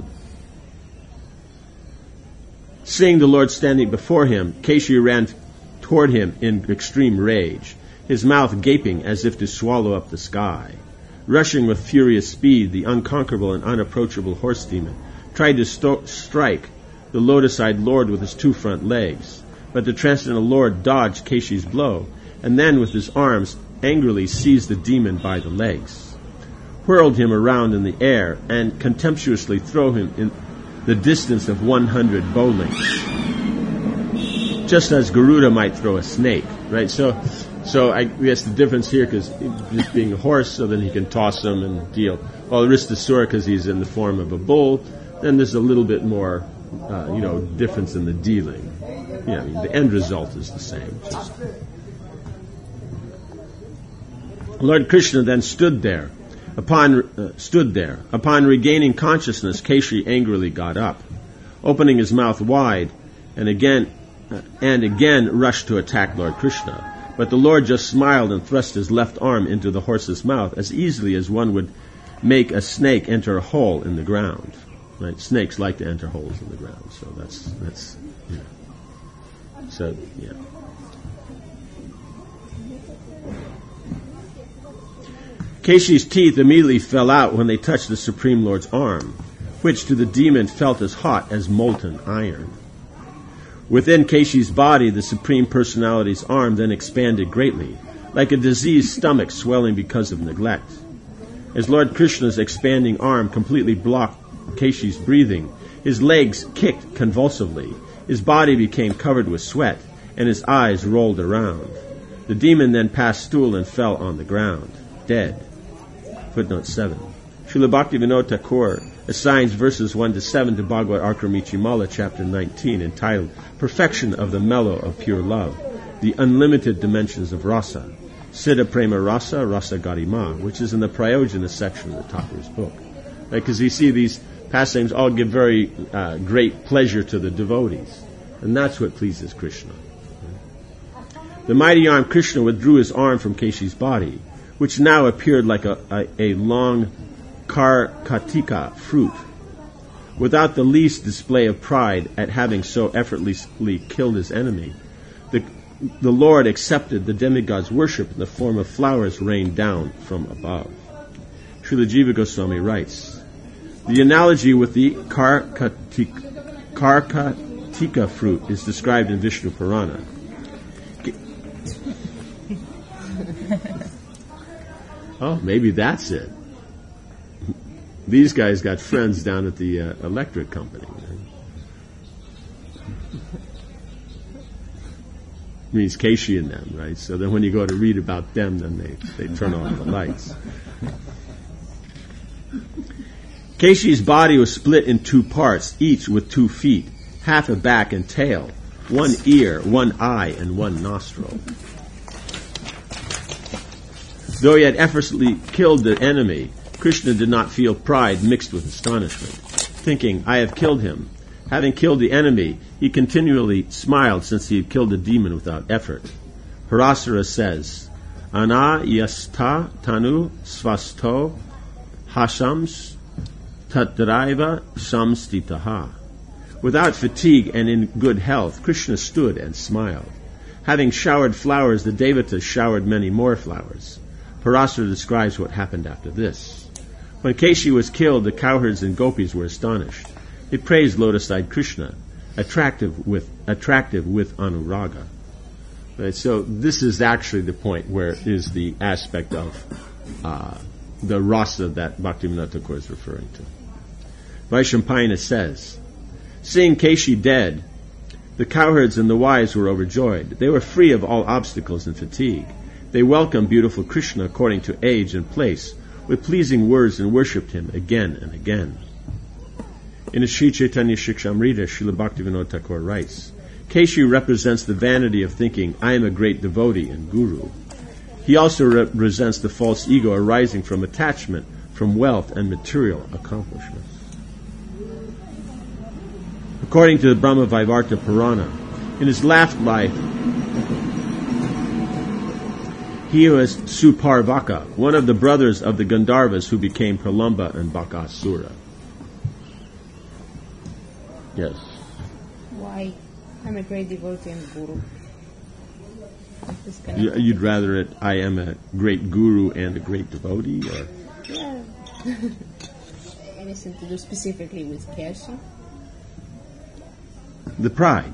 seeing the Lord standing before him, Keshi ran toward him in extreme rage, his mouth gaping as if to swallow up the sky. Rushing with furious speed, the unconquerable and unapproachable horse demon tried to sto- strike the lotus-eyed Lord with his two front legs, but the transcendental Lord dodged Keshi's blow, and then with his arms angrily seized the demon by the legs, whirled him around in the air, and contemptuously threw him in the distance of one hundred bow lengths, just as Garuda might throw a snake, right? So, so I guess the difference here, because just being a horse, so then he can toss them and deal. While Aristasura, because he's in the form of a bull, then there's a little bit more, uh, you know, difference in the dealing. Yeah, I mean, the end result is the same. Just. Lord Krishna then stood there. Upon uh, stood there. Upon regaining consciousness, Keshi angrily got up, opening his mouth wide, and again uh, and again rushed to attack Lord Krishna. But the Lord just smiled and thrust his left arm into the horse's mouth as easily as one would make a snake enter a hole in the ground. Right? Snakes like to enter holes in the ground, so that's that's you know. So yeah. Keshi's teeth immediately fell out when they touched the Supreme Lord's arm, which to the demon felt as hot as molten iron. Within Keshi's body, the Supreme Personality's arm then expanded greatly, like a diseased stomach swelling because of neglect. As Lord Krishna's expanding arm completely blocked Keshi's breathing, his legs kicked convulsively, his body became covered with sweat, and his eyes rolled around. The demon then passed stool and fell on the ground, dead. Footnote seven. Srila Bhaktivinoda Thakur assigns verses one to seven to Bhagavad Arkramichimala, chapter nineteen, entitled Perfection of the Mellow of Pure Love, the Unlimited Dimensions of Rasa, Siddha Prema Rasa, Rasa Garima, which is in the Prayojana section of the Thakur's book. Because right, you see these pastimes all give very uh, great pleasure to the devotees, and that's what pleases Krishna. The mighty arm Krishna withdrew his arm from Keshi's body, which now appeared like a, a, a long karkatika fruit. Without the least display of pride at having so effortlessly killed his enemy, the, the Lord accepted the demigod's worship in the form of flowers rained down from above. Srila Jiva Goswami writes, the analogy with the karkatika, karkatika fruit is described in Vishnu Purana. Oh, maybe that's it. These guys got friends down at the uh, electric company. Right? Means Keshi and them, right? So then when you go to read about them, then they, they turn off the lights. Keshi's body was split in two parts, each with two feet, half a back and tail, one ear, one eye, and one nostril. Though he had effortlessly killed the enemy, Krishna did not feel pride mixed with astonishment, thinking, I have killed him. Having killed the enemy, he continually smiled since he had killed the demon without effort. Parasara says, Ana yasta tanu svasto hashams tatraiva samstitaha. Without fatigue and in good health, Krishna stood and smiled. Having showered flowers, the Devatas showered many more flowers. Parasara describes what happened after this. When Keshi was killed, the cowherds and gopis were astonished. They praised lotus-eyed Krishna, attractive with attractive with anuraga. Right, so this is actually the point where is the aspect of uh, the rasa that Bhaktivinoda Thakur is referring to. Vaishampayana says, seeing Keshi dead, the cowherds and the wives were overjoyed. They were free of all obstacles and fatigue. They welcomed beautiful Krishna according to age and place, with pleasing words, and worshipped him again and again. In the Sri Chaitanya Shikshamrita, Srila Bhaktivinoda Thakur writes, Keshi represents the vanity of thinking, I am a great devotee and guru. He also represents the false ego arising from attachment, from wealth and material accomplishments. According to the Brahma Vaivarta Purana, in his last life, he was Suparvaka, one of the brothers of the Gandharvas who became Pralamba and Bakasura. Yes. Why? I'm a great devotee and guru. You, you'd rather it, I am a great guru and a great devotee? Or? Yeah. anything to do specifically with Kesha? The pride.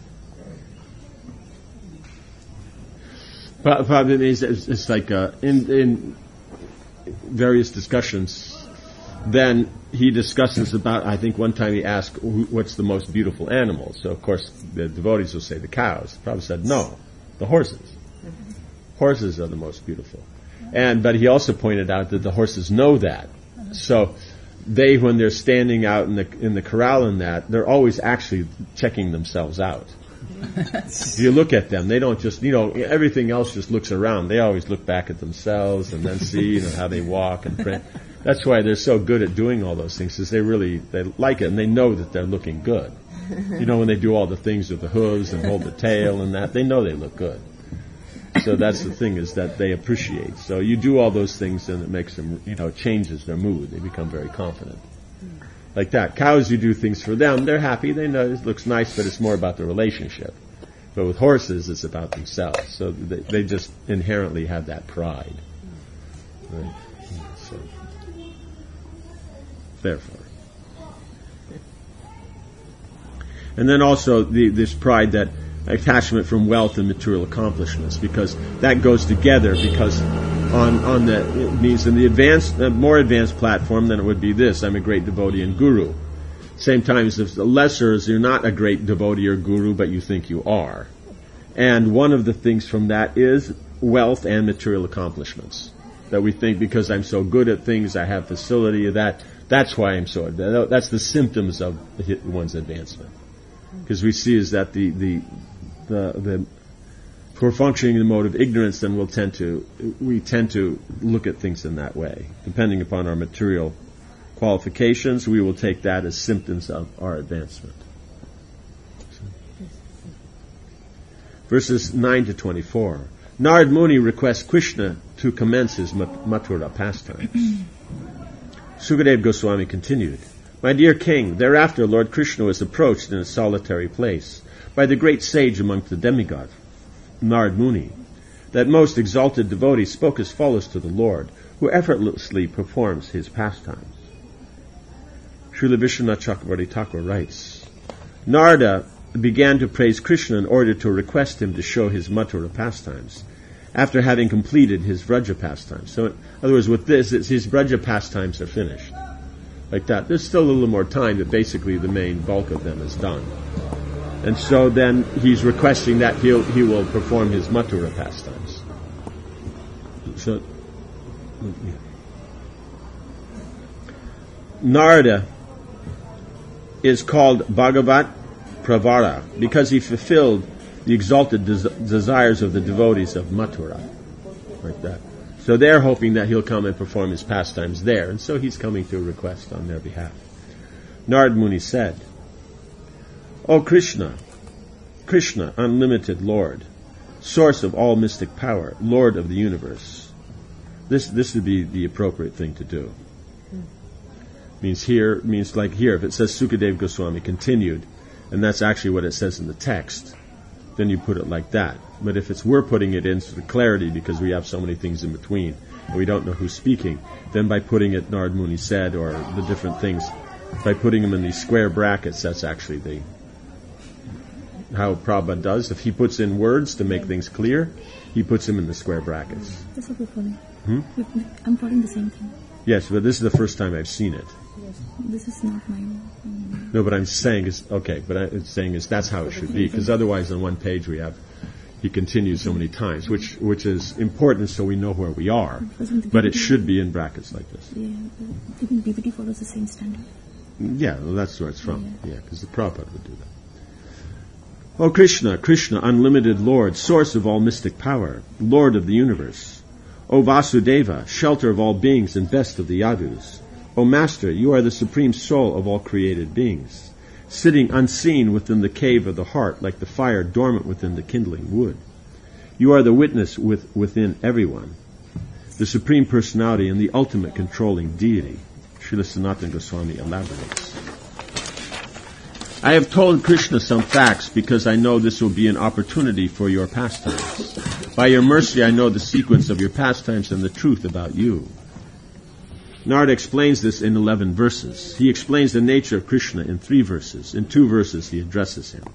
Pro- Problem is, it's, it's like uh, in, in various discussions, then he discusses about, I think one time he asked, what's the most beautiful animal? So, of course, the devotees will say the cows. Prabhupada said, no, the horses. Horses are the most beautiful. And but he also pointed out that the horses know that. So they, when they're standing out in the in the corral and that, they're always actually checking themselves out. If you look at them, they don't just, you know, everything else just looks around. They always look back at themselves and then see, you know, how they walk and print. That's why they're so good at doing all those things, is they really, they like it and they know that they're looking good. You know, when they do all the things with the hooves and hold the tail and that, they know they look good. So that's the thing, is that they appreciate. So you do all those things and it makes them, you know, it changes their mood. They become very confident. Like that. Cows, you do things for them. They're happy. They know it looks nice, but it's more about the relationship. But with horses, it's about themselves. So they, they just inherently have that pride. Right? So, therefore. And then also the, this pride, that attachment from wealth and material accomplishments, because that goes together, because on, on the, it means in the advanced, uh, more advanced platform, then it would be this: I'm a great devotee and guru. Same time as if the lesser is you're not a great devotee or guru, but you think you are. And one of the things from that is wealth and material accomplishments. That we think, because I'm so good at things, I have facility of that, that's why I'm so, that's the symptoms of one's advancement. Because we see is that the, the, the, the, if we're functioning in the mode of ignorance, then we'll tend to, we tend to look at things in that way. Depending upon our material qualifications, we will take that as symptoms of our advancement. Verses nine to twenty-four. Narad Muni requests Krishna to commence his Mathura pastimes. Sukadeva Goswami continued, My dear king, thereafter Lord Krishna was approached in a solitary place by the great sage among the demigods, Narad Muni. That most exalted devotee spoke as follows to the Lord, who effortlessly performs his pastimes. Srila Vishwanath Chakravarti Thakur writes, Narada began to praise Krishna in order to request him to show his Mathura pastimes, after having completed his Vraja pastimes. So, in other words, with this, it's his Vraja pastimes are finished. Like that. There's still a little more time, but basically the main bulk of them is done. And so then he's requesting that he'll, he will perform his Mathura pastimes. So, yeah. Narada is called Bhagavat Pravara because he fulfilled the exalted des- desires of the devotees of Mathura. Like that. So they're hoping that he'll come and perform his pastimes there, and so he's coming to request on their behalf. Narad Muni said, O Krishna, Krishna, unlimited Lord, source of all mystic power, Lord of the universe. This this would be the appropriate thing to do. Means here, means like here, if it says Sukadeva Goswami continued, and that's actually what it says in the text, then you put it like that. But if it's we're putting it in for clarity because we have so many things in between and we don't know who's speaking, then by putting it Narad Muni said, or the different things, by putting them in these square brackets, that's actually the how Prabhupada does. If he puts in words to make things clear, he puts them in the square brackets. That's what we're following. Hmm? I'm following the same thing. Yes, but this is the first time I've seen it. This is not my um, No, but I'm saying is okay. But I'm saying is that's how it should be, because otherwise, on one page we have he continues so many times, which which is important so we know where we are. But it should be in brackets like this. Yeah, even B P T follows the same standard. Yeah, well, that's where it's from. Yeah, because the Prabhupada would do that. O Krishna, Krishna, unlimited Lord, source of all mystic power, Lord of the universe. O Vasudeva, shelter of all beings and best of the Yadus. O Master, you are the supreme soul of all created beings, sitting unseen within the cave of the heart like the fire dormant within the kindling wood. You are the witness with, within everyone, the supreme personality and the ultimate controlling deity. Srila Sanatana Goswami elaborates. I have told Krishna some facts because I know this will be an opportunity for your pastimes. By your mercy I know the sequence of your pastimes and the truth about you. Narada explains this in eleven verses. He explains the nature of Krishna in three verses. In two verses he addresses him.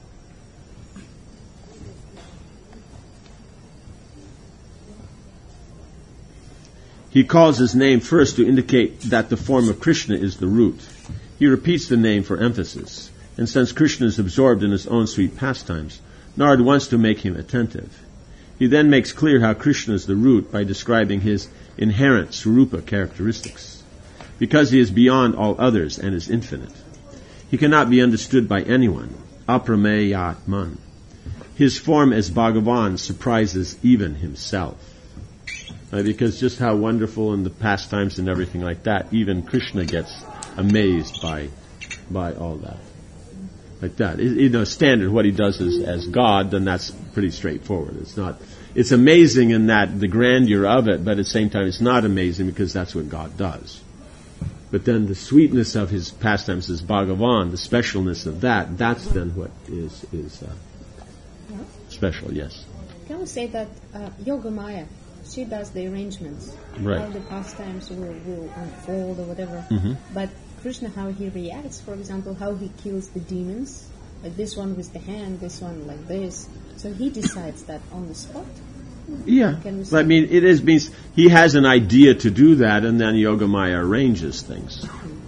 He calls his name first to indicate that the form of Krishna is the root. He repeats the name for emphasis. And since Krishna is absorbed in his own sweet pastimes, Narada wants to make him attentive. He then makes clear how Krishna is the root by describing his inherent Swarupa characteristics. Because he is beyond all others and is infinite, he cannot be understood by anyone. Aprameyatman. His form as Bhagavan surprises even himself. Uh, because just how wonderful in the pastimes and everything like that, even Krishna gets amazed by by all that. Like that. It, you know, standard, what he does is, as God, then that's pretty straightforward. It's not, it's amazing in that, the grandeur of it, but at the same time it's not amazing because that's what God does. But then the sweetness of his pastimes as Bhagavan, the specialness of that, that's then what is, is uh, special, yes. Can we say that uh, Yogamaya, she does the arrangements, right. how the pastimes will, will unfold or whatever, mm-hmm. but Krishna, how he reacts, for example, how he kills the demons, like this one with the hand, this one like this, so he decides that on the spot. Yeah, I mean, it is means he has an idea to do that, and then Yogamaya arranges things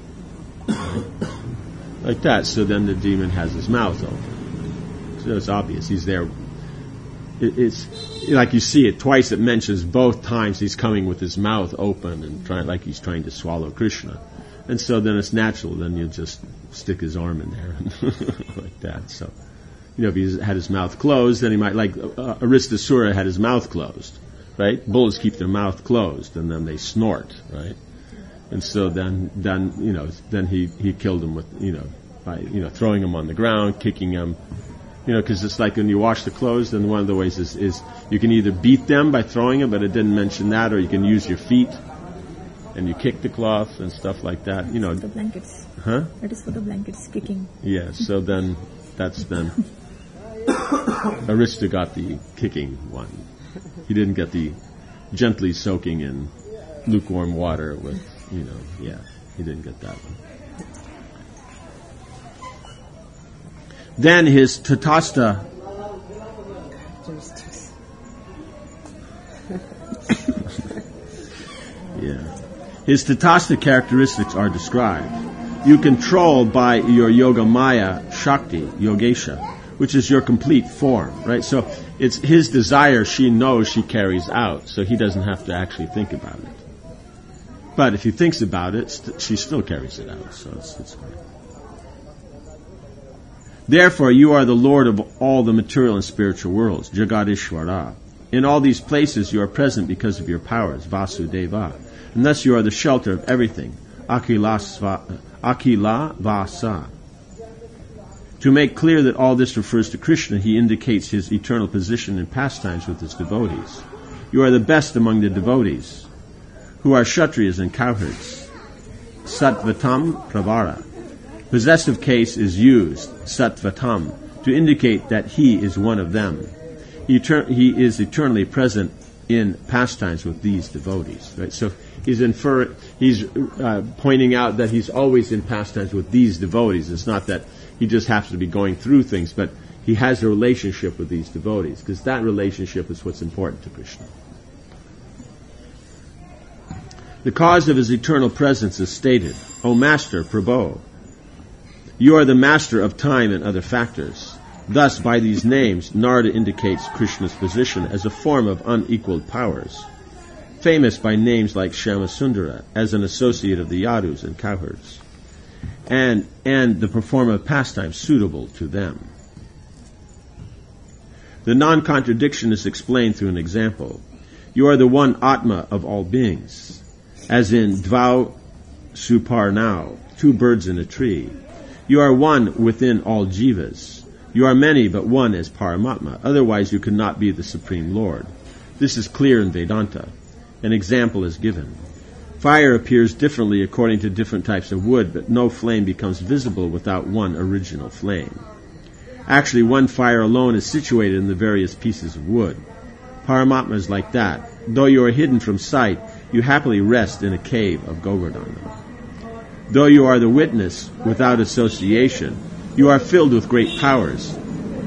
like that. So then the demon has his mouth open. So it's obvious he's there. It, it's like you see it twice. It mentions both times he's coming with his mouth open and trying, like he's trying to swallow Krishna. And so then it's natural. Then you just stick his arm in there like that. So. You know, if he had his mouth closed, then he might, like uh, Aristasura had his mouth closed, right? Bulls keep their mouth closed, and then they snort, right? And so then, then you know, then he, he killed him with, you know, by, you know, throwing him on the ground, kicking him, you know, because it's like when you wash the clothes, then one of the ways is, is you can either beat them by throwing them, but it didn't mention that, or you can use your feet, and you kick the cloth and stuff like that, you know. The blankets. Huh? That is for the blankets, kicking. Yeah, so then, that's then... Arista got the kicking one. He didn't get the gently soaking in lukewarm water with, you know, yeah, he didn't get that one. Then his tatasta yeah. His tatasta characteristics are described. You control by your Yogamaya Shakti, Yogesha, which is your complete form, right? So it's his desire she knows she carries out, so he doesn't have to actually think about it. But if he thinks about it, st- she still carries it out, so it's, it's great. Therefore, you are the Lord of all the material and spiritual worlds, Jagadishvara. In all these places you are present because of your powers, Vasudeva. And thus you are the shelter of everything, Akila Vasa. To make clear that all this refers to Krishna, he indicates his eternal position in pastimes with his devotees. You are the best among the devotees, who are Kshatriyas and cowherds. Sattvatam Pravara. Possessive case is used, Sattvatam, to indicate that he is one of them. He, ter- he is eternally present in pastimes with these devotees. Right? So he's infer- he's uh, pointing out that he's always in pastimes with these devotees. It's not that he just happens to be going through things, but he has a relationship with these devotees, because that relationship is what's important to Krishna. The cause of his eternal presence is stated, O Master, Prabhu, you are the master of time and other factors. Thus, by these names, Narada indicates Krishna's position as a form of unequaled powers, famous by names like Shyamasundara, as an associate of the Yadus and cowherds, and and the performer of pastimes suitable to them. The non-contradiction is explained through an example. You are the one Atma of all beings, as in Dvau Suparnau, two birds in a tree. You are one within all jivas. You are many, but one as Paramatma. Otherwise you could not be the Supreme Lord. This is clear in Vedanta. An example is given. Fire appears differently according to different types of wood, but no flame becomes visible without one original flame. Actually, one fire alone is situated in the various pieces of wood. Paramatma is like that. Though you are hidden from sight, you happily rest in a cave of Govardhana. Though you are the witness without association, you are filled with great powers.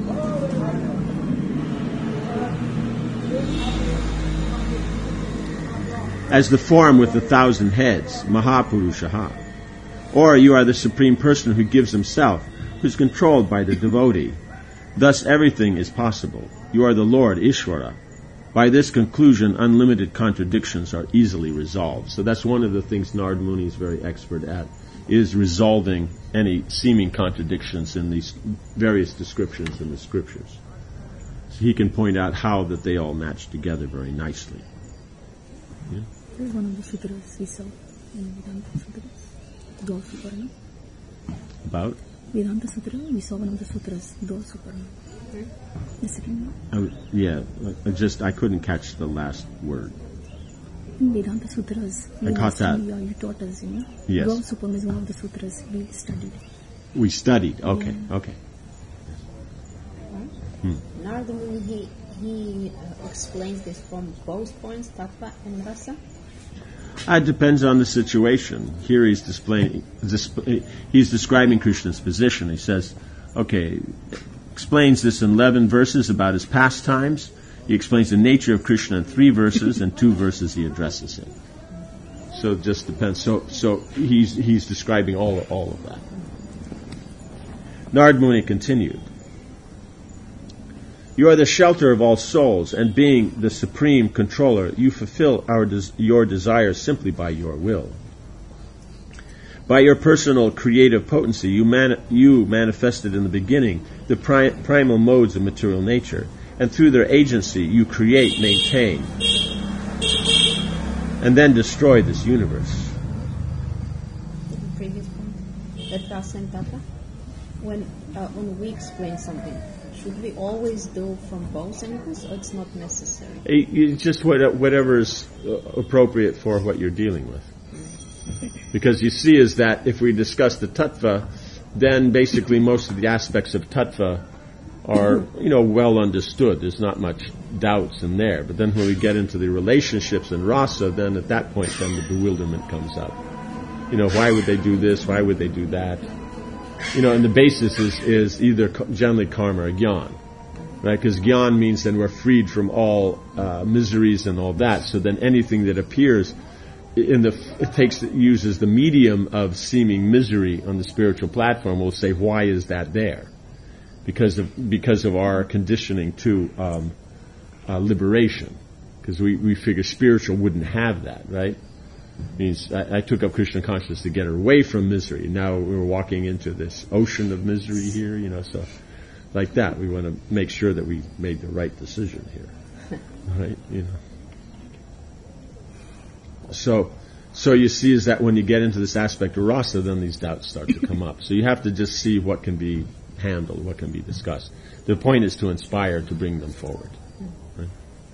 As the form with the thousand heads, Mahapurushaha. Or you are the Supreme Person who gives himself, who is controlled by the devotee. Thus everything is possible. You are the Lord, Ishvara. By this conclusion, unlimited contradictions are easily resolved. So that's one of the things Narad Muni is very expert at, is resolving any seeming contradictions in these various descriptions in the scriptures. So he can point out how that they all match together very nicely. Yeah? This is one of the sutras we saw in Vedanta Sutras. Dwa Suparna. About? Vedanta Sutra, we saw one of the sutras, Dwa Suparna. The second one. I w- yeah, I just, I couldn't catch the last word. In Vedanta Sutras, I caught that. You, you taught us, you know. Yes. Dwa Suparna is one of the sutras we studied. We studied, okay, Yeah. okay. Narada Muni, he, he uh, explains this from both points, tattva and rasa. It depends on the situation. Here he's displaying, disp- he's describing Krishna's position. He says, okay, explains this in eleven verses about his pastimes. He explains the nature of Krishna in three verses, and two verses he addresses him. So it just depends. So, so he's he's describing all all of that. Narad Muni continued. You are the shelter of all souls, and being the supreme controller, you fulfill our des- your desires simply by your will. By your personal creative potency, you, mani- you manifested in the beginning the pri- primal modes of material nature, and through their agency you create, maintain, and then destroy this universe. The previous point, that rasa and tattva. When uh, when we explain something, should we always do from both angles, or it's not necessary? It- It's just what- whatever is uh, appropriate for what you're dealing with. Because you see is that if we discuss the tattva, then basically most of the aspects of tattva are, you know, well understood. There's not much doubts in there. But then when we get into the relationships and rasa, then at that point then the bewilderment comes up. You know, why would they do this? Why would they do that? You know, and the basis is, is either ca- generally karma or gyan. Right? Because gyan means then we're freed from all uh, miseries and all that. So then anything that appears in the, it takes, it uses the medium of seeming misery on the spiritual platform. We'll say, why is that there? Because of, because of our conditioning to, um, uh, liberation. Because we, we figure spiritual wouldn't have that, right? Means I, I took up Krishna consciousness to get her away from misery. Now we're walking into this ocean of misery here, you know, so like that. We want to make sure that we made the right decision here. Right? You know. So, so you see is that when you get into this aspect of rasa, then these doubts start to come up. So you have to just see what can be handled, what can be discussed. The point is to inspire, to bring them forward. Right?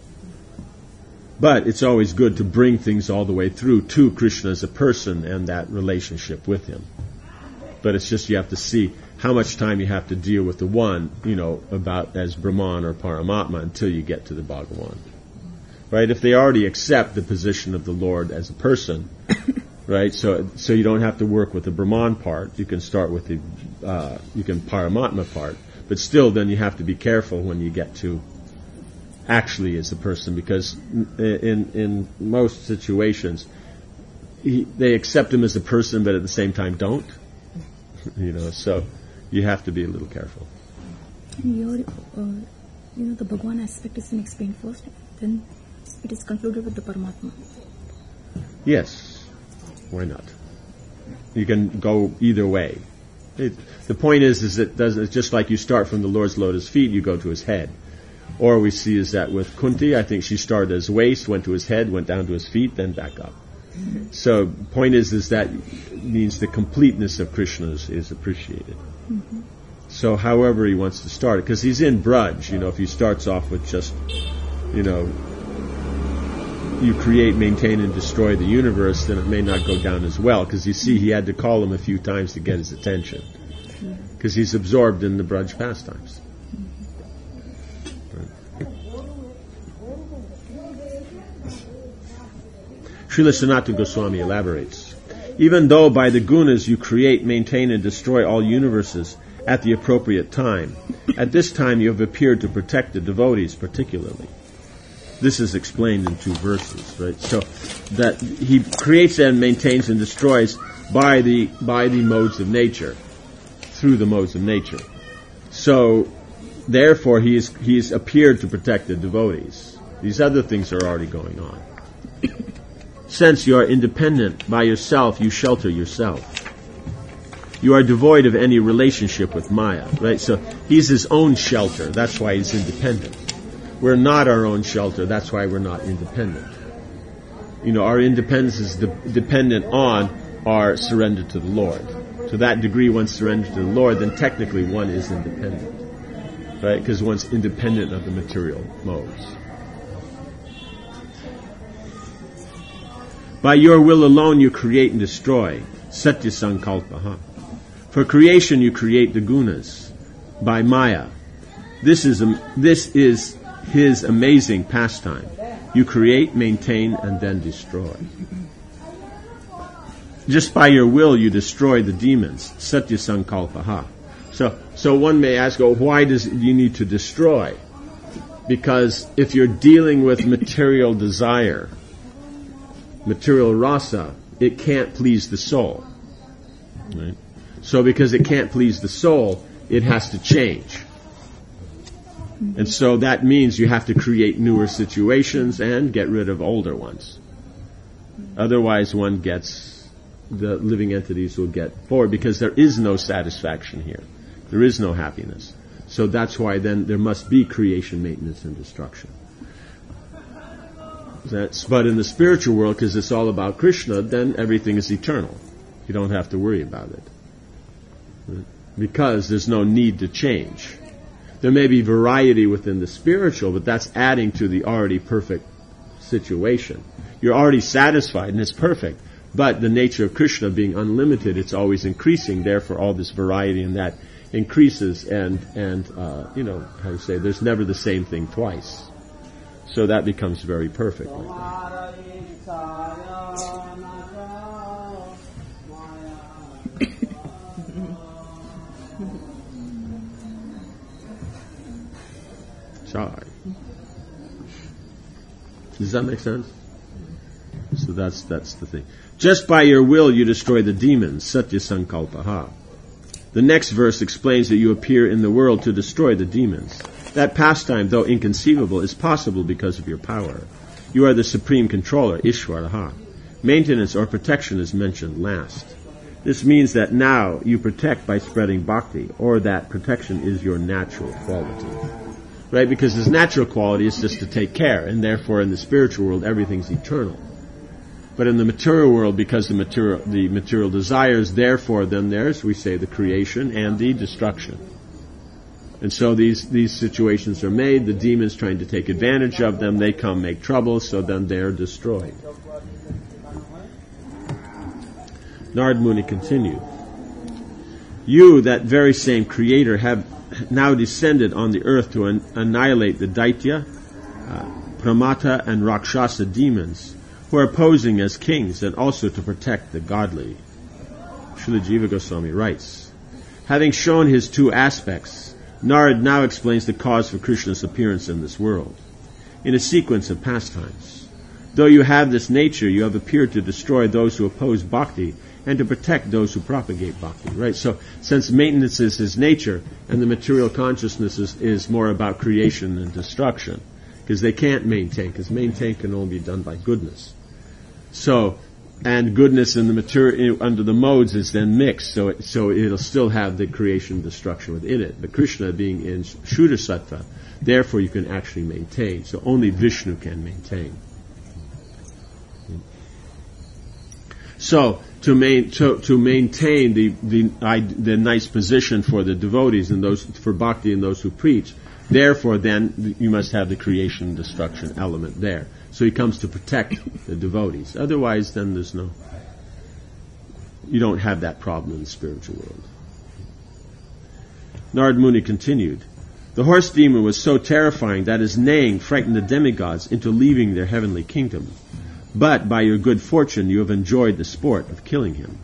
But it's always good to bring things all the way through to Krishna as a person and that relationship with him. But it's just you have to see how much time you have to deal with the one, you know, about as Brahman or Paramatma until you get to the Bhagavan. Right? If they already accept the position of the Lord as a person, right? So, so you don't have to work with the Brahman part. You can start with the, uh, you can Paramatma part. But still, then you have to be careful when you get to actually as a person, because in in most situations, he, they accept him as a person, but at the same time don't. You know, so you have to be a little careful. And your, uh, you know, the Bhagwan aspect is explained first, then it is concluded with the Paramatma. Yes, why not? You can go either way. It, the point is, is it does it's just like you start from the Lord's lotus feet, you go to his head. Or we see is that with Kunti, I think she started at his waist, went to his head, went down to his feet, then back up. Mm-hmm. So point is, is that means the completeness of Krishna is, is appreciated. Mm-hmm. So however he wants to start it, because he's in Braj, you know, if he starts off with just, you know, you create, maintain, and destroy the universe, then it may not go down as well, because you see he had to call him a few times to get his attention. Because he's absorbed in the Braj pastimes. Srila Sanatana Goswami elaborates. Even though by the gunas you create, maintain, and destroy all universes at the appropriate time, at this time you have appeared to protect the devotees particularly. This is explained in two verses, right? So that he creates and maintains and destroys by the by the modes of nature, through the modes of nature. So therefore he is he's appeared to protect the devotees. These other things are already going on. Since you are independent by yourself, you shelter yourself. You are devoid of any relationship with Maya, right? So he's his own shelter. That's why he's independent. We're not our own shelter. That's why we're not independent. You know, our independence is de- dependent on our surrender to the Lord. To that degree, one surrenders to the Lord, then technically one is independent, right? Because one's independent of the material modes. By your will alone you create and destroy. Satya Sankalpaha. For creation you create the gunas. By Maya. This is um, this is his amazing pastime. You create, maintain, and then destroy. Just by your will you destroy the demons. Satya Sankalpaha. So, so one may ask, oh, why does you need to destroy? Because if you're dealing with material desire, material rasa, it can't please the soul. Right? So because it can't please the soul, it has to change. And so that means you have to create newer situations and get rid of older ones. Otherwise one gets, the living entities will get bored because there is no satisfaction here. There is no happiness. So that's why then there must be creation, maintenance, and destruction. That's, but in the spiritual world, because it's all about Krishna, then everything is eternal. You don't have to worry about it. Because there's no need to change. There may be variety within the spiritual, but that's adding to the already perfect situation. You're already satisfied and it's perfect. But the nature of Krishna being unlimited, it's always increasing. Therefore, all this variety and that increases and, and uh, you know, how to say, there's never the same thing twice. So that becomes very perfect. Like Sorry. Does that make sense? So that's that's the thing. Just by your will you destroy the demons. Satya Sankalpaha. The next verse explains that you appear in the world to destroy the demons. That pastime, though inconceivable, is possible because of your power. You are the supreme controller, Ishvaraha. Maintenance or protection is mentioned last. This means that now you protect by spreading bhakti, or that protection is your natural quality. Right? Because his natural quality is just to take care, and therefore in the spiritual world everything's eternal. But in the material world, because the material, the material desires, therefore then there's, we say, the creation and the destruction. And so these, these situations are made, the demons trying to take advantage of them, they come make trouble, so then they're destroyed. Narad Muni continued, you, that very same creator, have now descended on the earth to an, annihilate the Daitya, uh, Pramata, and Rakshasa demons, who are posing as kings, and also to protect the godly. Srila Jiva Goswami writes, having shown his two aspects, Narad now explains the cause for Krishna's appearance in this world, in a sequence of pastimes. Though you have this nature, you have appeared to destroy those who oppose bhakti and to protect those who propagate bhakti. Right? So, since maintenance is his nature, and the material consciousness is, is more about creation and destruction, because they can't maintain, because maintain can only be done by goodness. So, and goodness in the material under the modes is then mixed, so it, so it'll still have the creation and destruction within it. But Krishna being in Shuddha Sattva, therefore you can actually maintain. So only Vishnu can maintain. So to, main, to, to maintain the, the the nice position for the devotees and those for bhakti and those who preach, therefore then you must have the creation and destruction element there. So he comes to protect the devotees. Otherwise, then there's no, you don't have that problem in the spiritual world. Narad Muni continued, the horse demon was so terrifying that his neighing frightened the demigods into leaving their heavenly kingdom. but by your good fortune you have enjoyed the sport of killing him.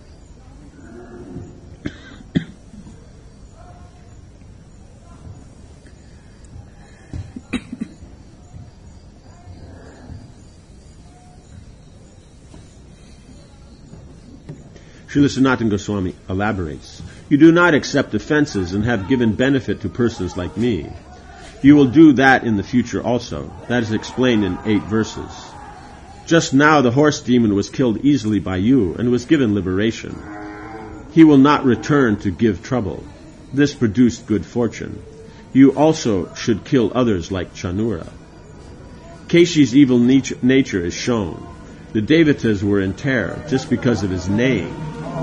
Srila Sanatana Goswami elaborates, you do not accept offenses and have given benefit to persons like me. You will do that in the future also. That is explained in eight verses. Just now the horse demon was killed easily by you and was given liberation. He will not return to give trouble. This produced good fortune. You also should kill others like Chanura. Keshi's evil nature is shown. The Devatas were in terror just because of his neighing.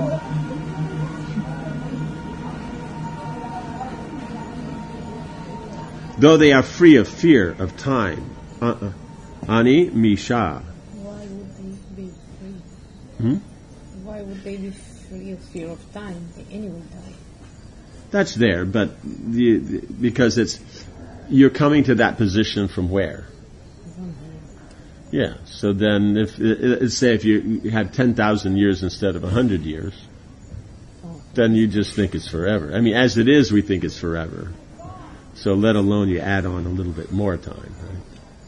Though they are free of fear of time. Uh-uh. Ani Misha. Why would they be free? Hmm? Why would they be free of fear of time? They anyway die. That's there, but the, the, because it's you're coming to that position from where? Yeah. So then, if let's say if you had ten thousand years instead of a hundred years, oh. then you just think it's forever. I mean, as it is, we think it's forever. So let alone you add on a little bit more time. Right?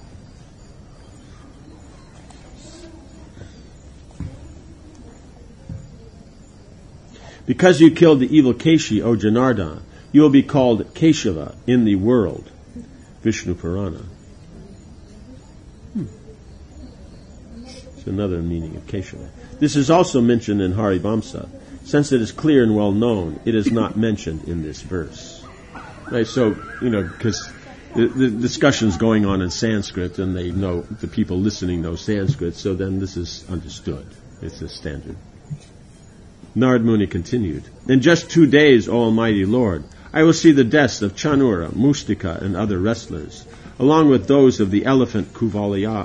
Because you killed the evil Keshi, O Janardana, you will be called Keshava in the world. Vishnu Purana. Hmm. It's another meaning of Keshava. This is also mentioned in Haribamsa. Since it is clear and well known, it is not mentioned in this verse. Right, so, you know, because the, the discussion's going on in Sanskrit and they know, the people listening know Sanskrit, so then this is understood. It's a standard. Narad Muni continued, in just two days, O Almighty Lord, I will see the deaths of Chanura, Mustika, and other wrestlers, along with those of the elephant Kuvalaya,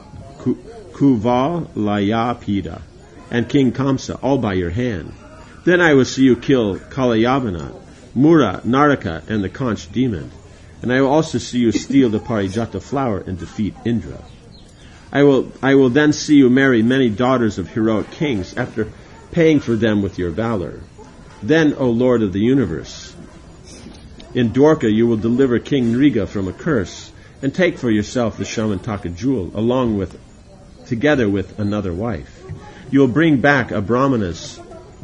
Kuvalayapida and King Kamsa, all by your hand. Then I will see you kill Kalayavana, Mura, Naraka, and the conch demon. And I will also see you steal the Parijata flower and defeat Indra. I will, I will then see you marry many daughters of heroic kings after paying for them with your valor. Then, O Lord of the universe, in Dwarka you will deliver King Nriga from a curse and take for yourself the Shamantaka jewel along with, together with another wife. You will bring back a Brahmana's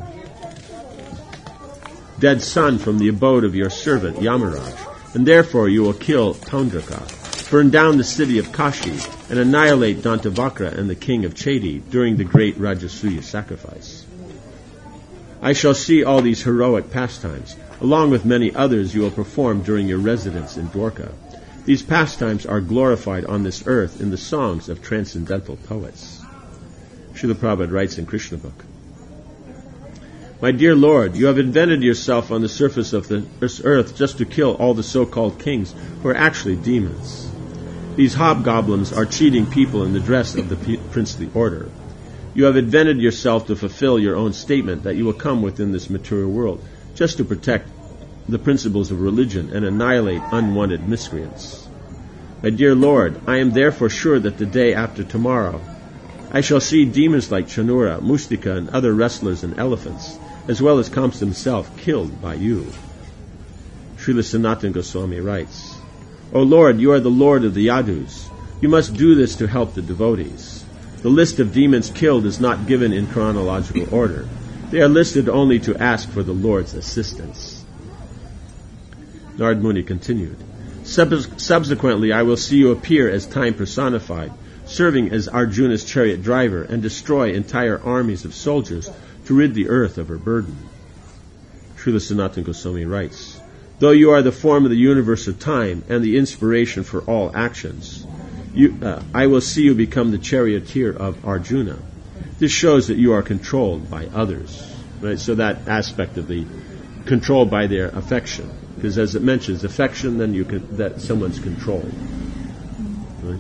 dead son from the abode of your servant Yamaraj, and therefore you will kill Taundraka, burn down the city of Kashi, and annihilate Dantavakra and the king of Chedi during the great Rajasuya sacrifice. I shall see all these heroic pastimes, along with many others you will perform during your residence in Dwarka. These pastimes are glorified on this earth in the songs of transcendental poets. Srila Prabhupada writes in Krishna Book, my dear Lord, you have invented yourself on the surface of this earth just to kill all the so-called kings who are actually demons. These hobgoblins are cheating people in the dress of the p- princely order. You have invented yourself to fulfill your own statement that you will come within this material world just to protect the principles of religion and annihilate unwanted miscreants. My dear Lord, I am therefore sure that the day after tomorrow I shall see demons like Chanura, Mustika, and other wrestlers and elephants, as well as Kamsa himself, killed by you. Srila Sanatana Goswami writes, O Lord, you are the Lord of the Yadus. You must do this to help the devotees. The list of demons killed is not given in chronological order. They are listed only to ask for the Lord's assistance. Narad Muni continued, Sub- Subsequently, I will see you appear as time personified, serving as Arjuna's chariot driver, and destroy entire armies of soldiers to rid the earth of her burden. Srila Sanatana Goswami writes, though you are the form of the universe of time and the inspiration for all actions, you, uh, I will see you become the charioteer of Arjuna. This shows that you are controlled by others. Right? So that aspect of the controlled by their affection, because as it mentions affection, then you can, that someone's controlled. Right?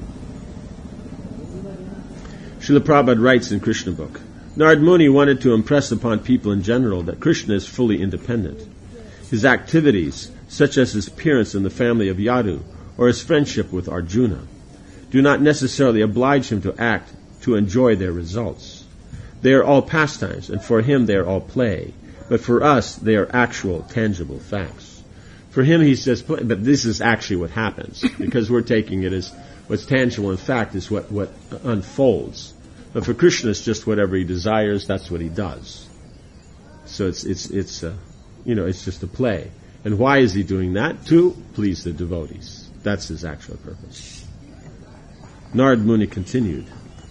Srila Prabhupada writes in Krishna Book, Narad Muni wanted to impress upon people in general that Krishna is fully independent. His activities, such as his appearance in the family of Yadu or his friendship with Arjuna, do not necessarily oblige him to act to enjoy their results. They are all pastimes, and for him they are all play. But for us, they are actual, tangible facts. For him, he says, play, but this is actually what happens, because we're taking it as what's tangible in fact is what, what unfolds. But for Krishna, it's just whatever he desires, that's what he does. So it's, it's, it's, uh, you know, it's just a play. And why is he doing that? To please the devotees. That's his actual purpose. Narad Muni continued,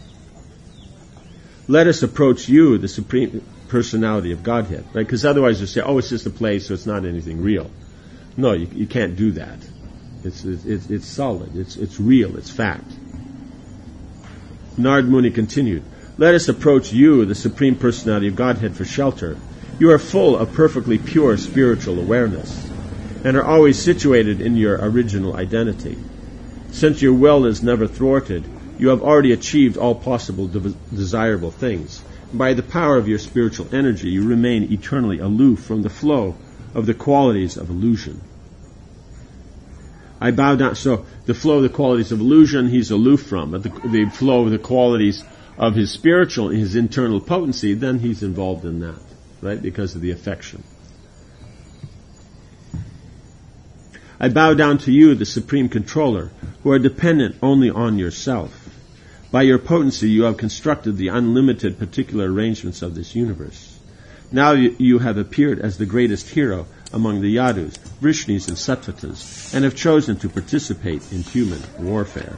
let us approach you, the Supreme Personality of Godhead, right? Because otherwise you say, oh, it's just a play, so it's not anything real. No, you, you can't do that. It's, it's, it's solid, it's, it's real, it's fact. Narad Muni continued, let us approach you, the Supreme Personality of Godhead, for shelter. You are full of perfectly pure spiritual awareness, and are always situated in your original identity. Since your will is never thwarted, you have already achieved all possible de- desirable things. By the power of your spiritual energy, you remain eternally aloof from the flow of the qualities of illusion. I bow down. So the flow of the qualities of illusion, he's aloof from. But the, the flow of the qualities of his spiritual, his internal potency, then he's involved in that, right? Because of the affection. I bow down to you, the Supreme Controller, who are dependent only on yourself. By your potency, you have constructed the unlimited particular arrangements of this universe. Now you, you have appeared as the greatest hero among the Yadus, Vrishnis, and Sattvatas, and have chosen to participate in human warfare.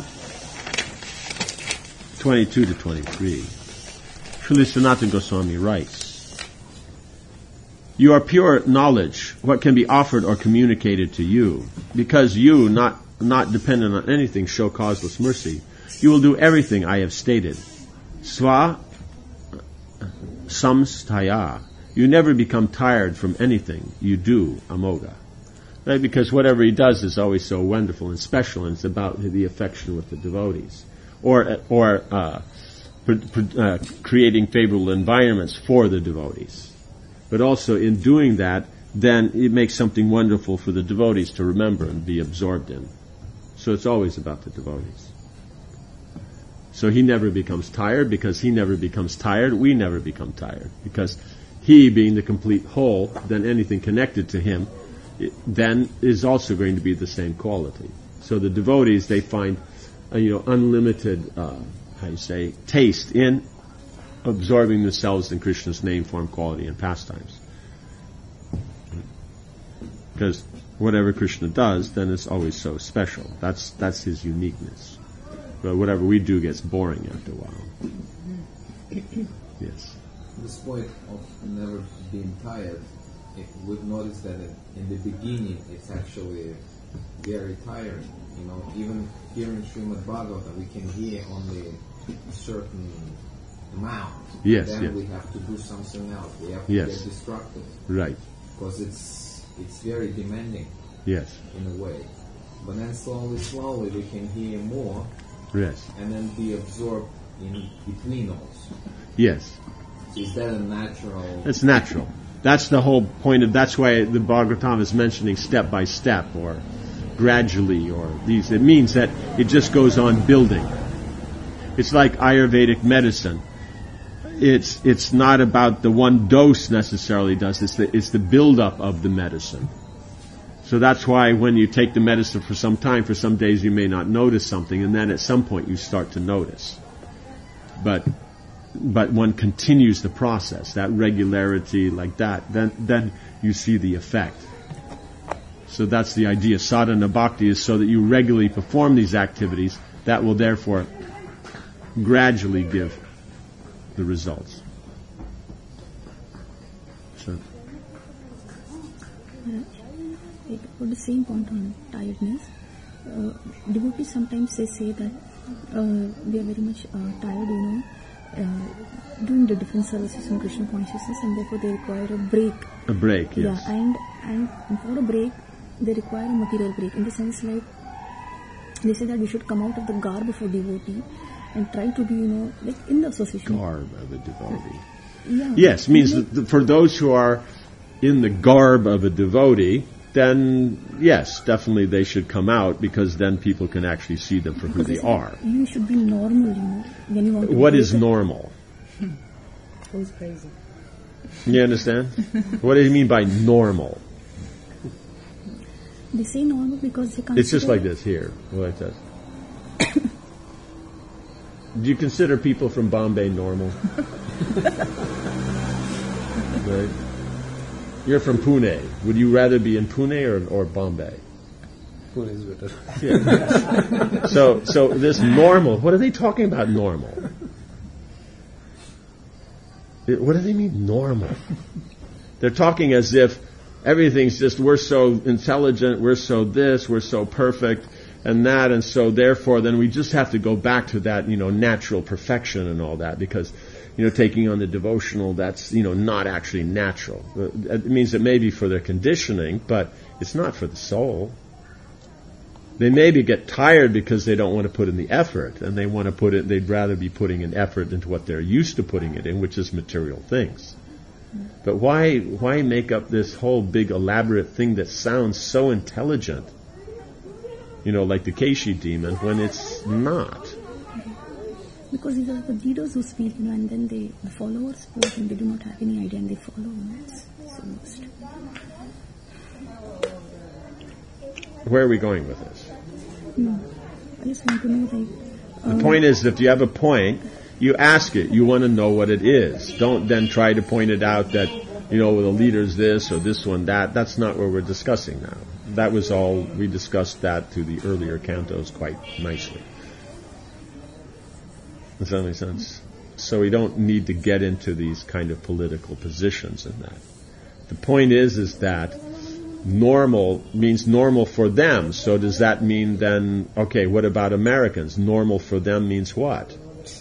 twenty-two to twenty-three. Srila Sanatana Goswami writes, you are pure knowledge, what can be offered or communicated to you. Because you, not, not dependent on anything, show causeless mercy, you will do everything I have stated. Sva samstaya. You never become tired from anything you do, Amoga. Right? Because whatever he does is always so wonderful and special, and it's about the affection with the devotees. Or, or uh, pr- pr- uh, creating favorable environments for the devotees. But also in doing that, then it makes something wonderful for the devotees to remember and be absorbed in. So it's always about the devotees. So he never becomes tired. Because he never becomes tired, we never become tired. Because he, being the complete whole, then anything connected to him, it, then is also going to be the same quality. So the devotees, they find, uh, you know, unlimited, uh, how you say, taste in absorbing themselves in Krishna's name, form, quality, and pastimes. Because whatever Krishna does, then it's always so special. That's that's his uniqueness. But whatever we do gets boring after a while. Yes. This point of never being tired, if we've noticed that in the beginning it's actually very tiring. You know, even here in Srimad Bhagavatam, we can hear only a certain amount. Yes, then yes. we have to do something else. We have to yes. get distracted. Right. Because it's it's very demanding. Yes. In a way. But then slowly, slowly we can hear more. Yes. And then be absorbed in between those. Yes. Is that a natural? It's natural. That's the whole point of, that's why the Bhagavatam is mentioning step by step or gradually or these. It means that it just goes on building. It's like Ayurvedic medicine. It's it's not about the one dose necessarily does. It's the, it's the build-up of the medicine. So that's why when you take the medicine for some time, for some days you may not notice something, and then at some point you start to notice. But but one continues the process, that regularity like that, then then you see the effect. So that's the idea. Sadhana bhakti is so that you regularly perform these activities that will therefore gradually give the results. So. For the same point on tiredness, uh, devotees sometimes they say that uh, we are very much uh, tired, you know, uh, doing the different services in Krishna consciousness, and therefore they require a break. A break, yes. Yeah, and, and for a break, they require a material break. In the sense, like, they say that we should come out of the garb of a devotee and try to be, you know, like in the association. Garb of a devotee. Yeah. Yes, means that for those who are in the garb of a devotee, then yes, definitely they should come out, because then people can actually see them for who they are. You should be normal, you know, when you want to What break is it. normal? Who's crazy? You understand? What do you mean by normal? They say normal because they consider... It's just like this here. Like this. Do you consider people from Bombay normal? Right? You're from Pune. Would you rather be in Pune or, or Bombay? Pune is better. Yeah. so, so this normal, what are they talking about normal? It- What do they mean normal? They're talking as if everything's just, we're so intelligent, we're so this, we're so perfect, and that, and so therefore then we just have to go back to that, you know, natural perfection and all that, because, you know, taking on the devotional, that's, you know, not actually natural. It means it may be for their conditioning, but it's not for the soul. They maybe get tired because they don't want to put in the effort, and they want to put it, they'd rather be putting an effort into what they're used to putting it in, which is material things. But why, why make up this whole big elaborate thing that sounds so intelligent? You know, like the Keishi demon, when it's not. Because these are the leaders who speak, you know, and then they, the followers speak and they do not have any idea and they follow. You know, it's, it's the most. Where are we going with this? No, I just want to know, like, um, The point is, if you have a point, you ask it. You want to know what it is. Don't then try to point it out that, you know, the leader's this or this one that. That's not what we're discussing now. That was all, we discussed that through the earlier cantos quite nicely. Does that make sense? So we don't need to get into these kind of political positions in that. The point is, is that normal means normal for them. So does that mean then, okay, what about Americans? Normal for them means what?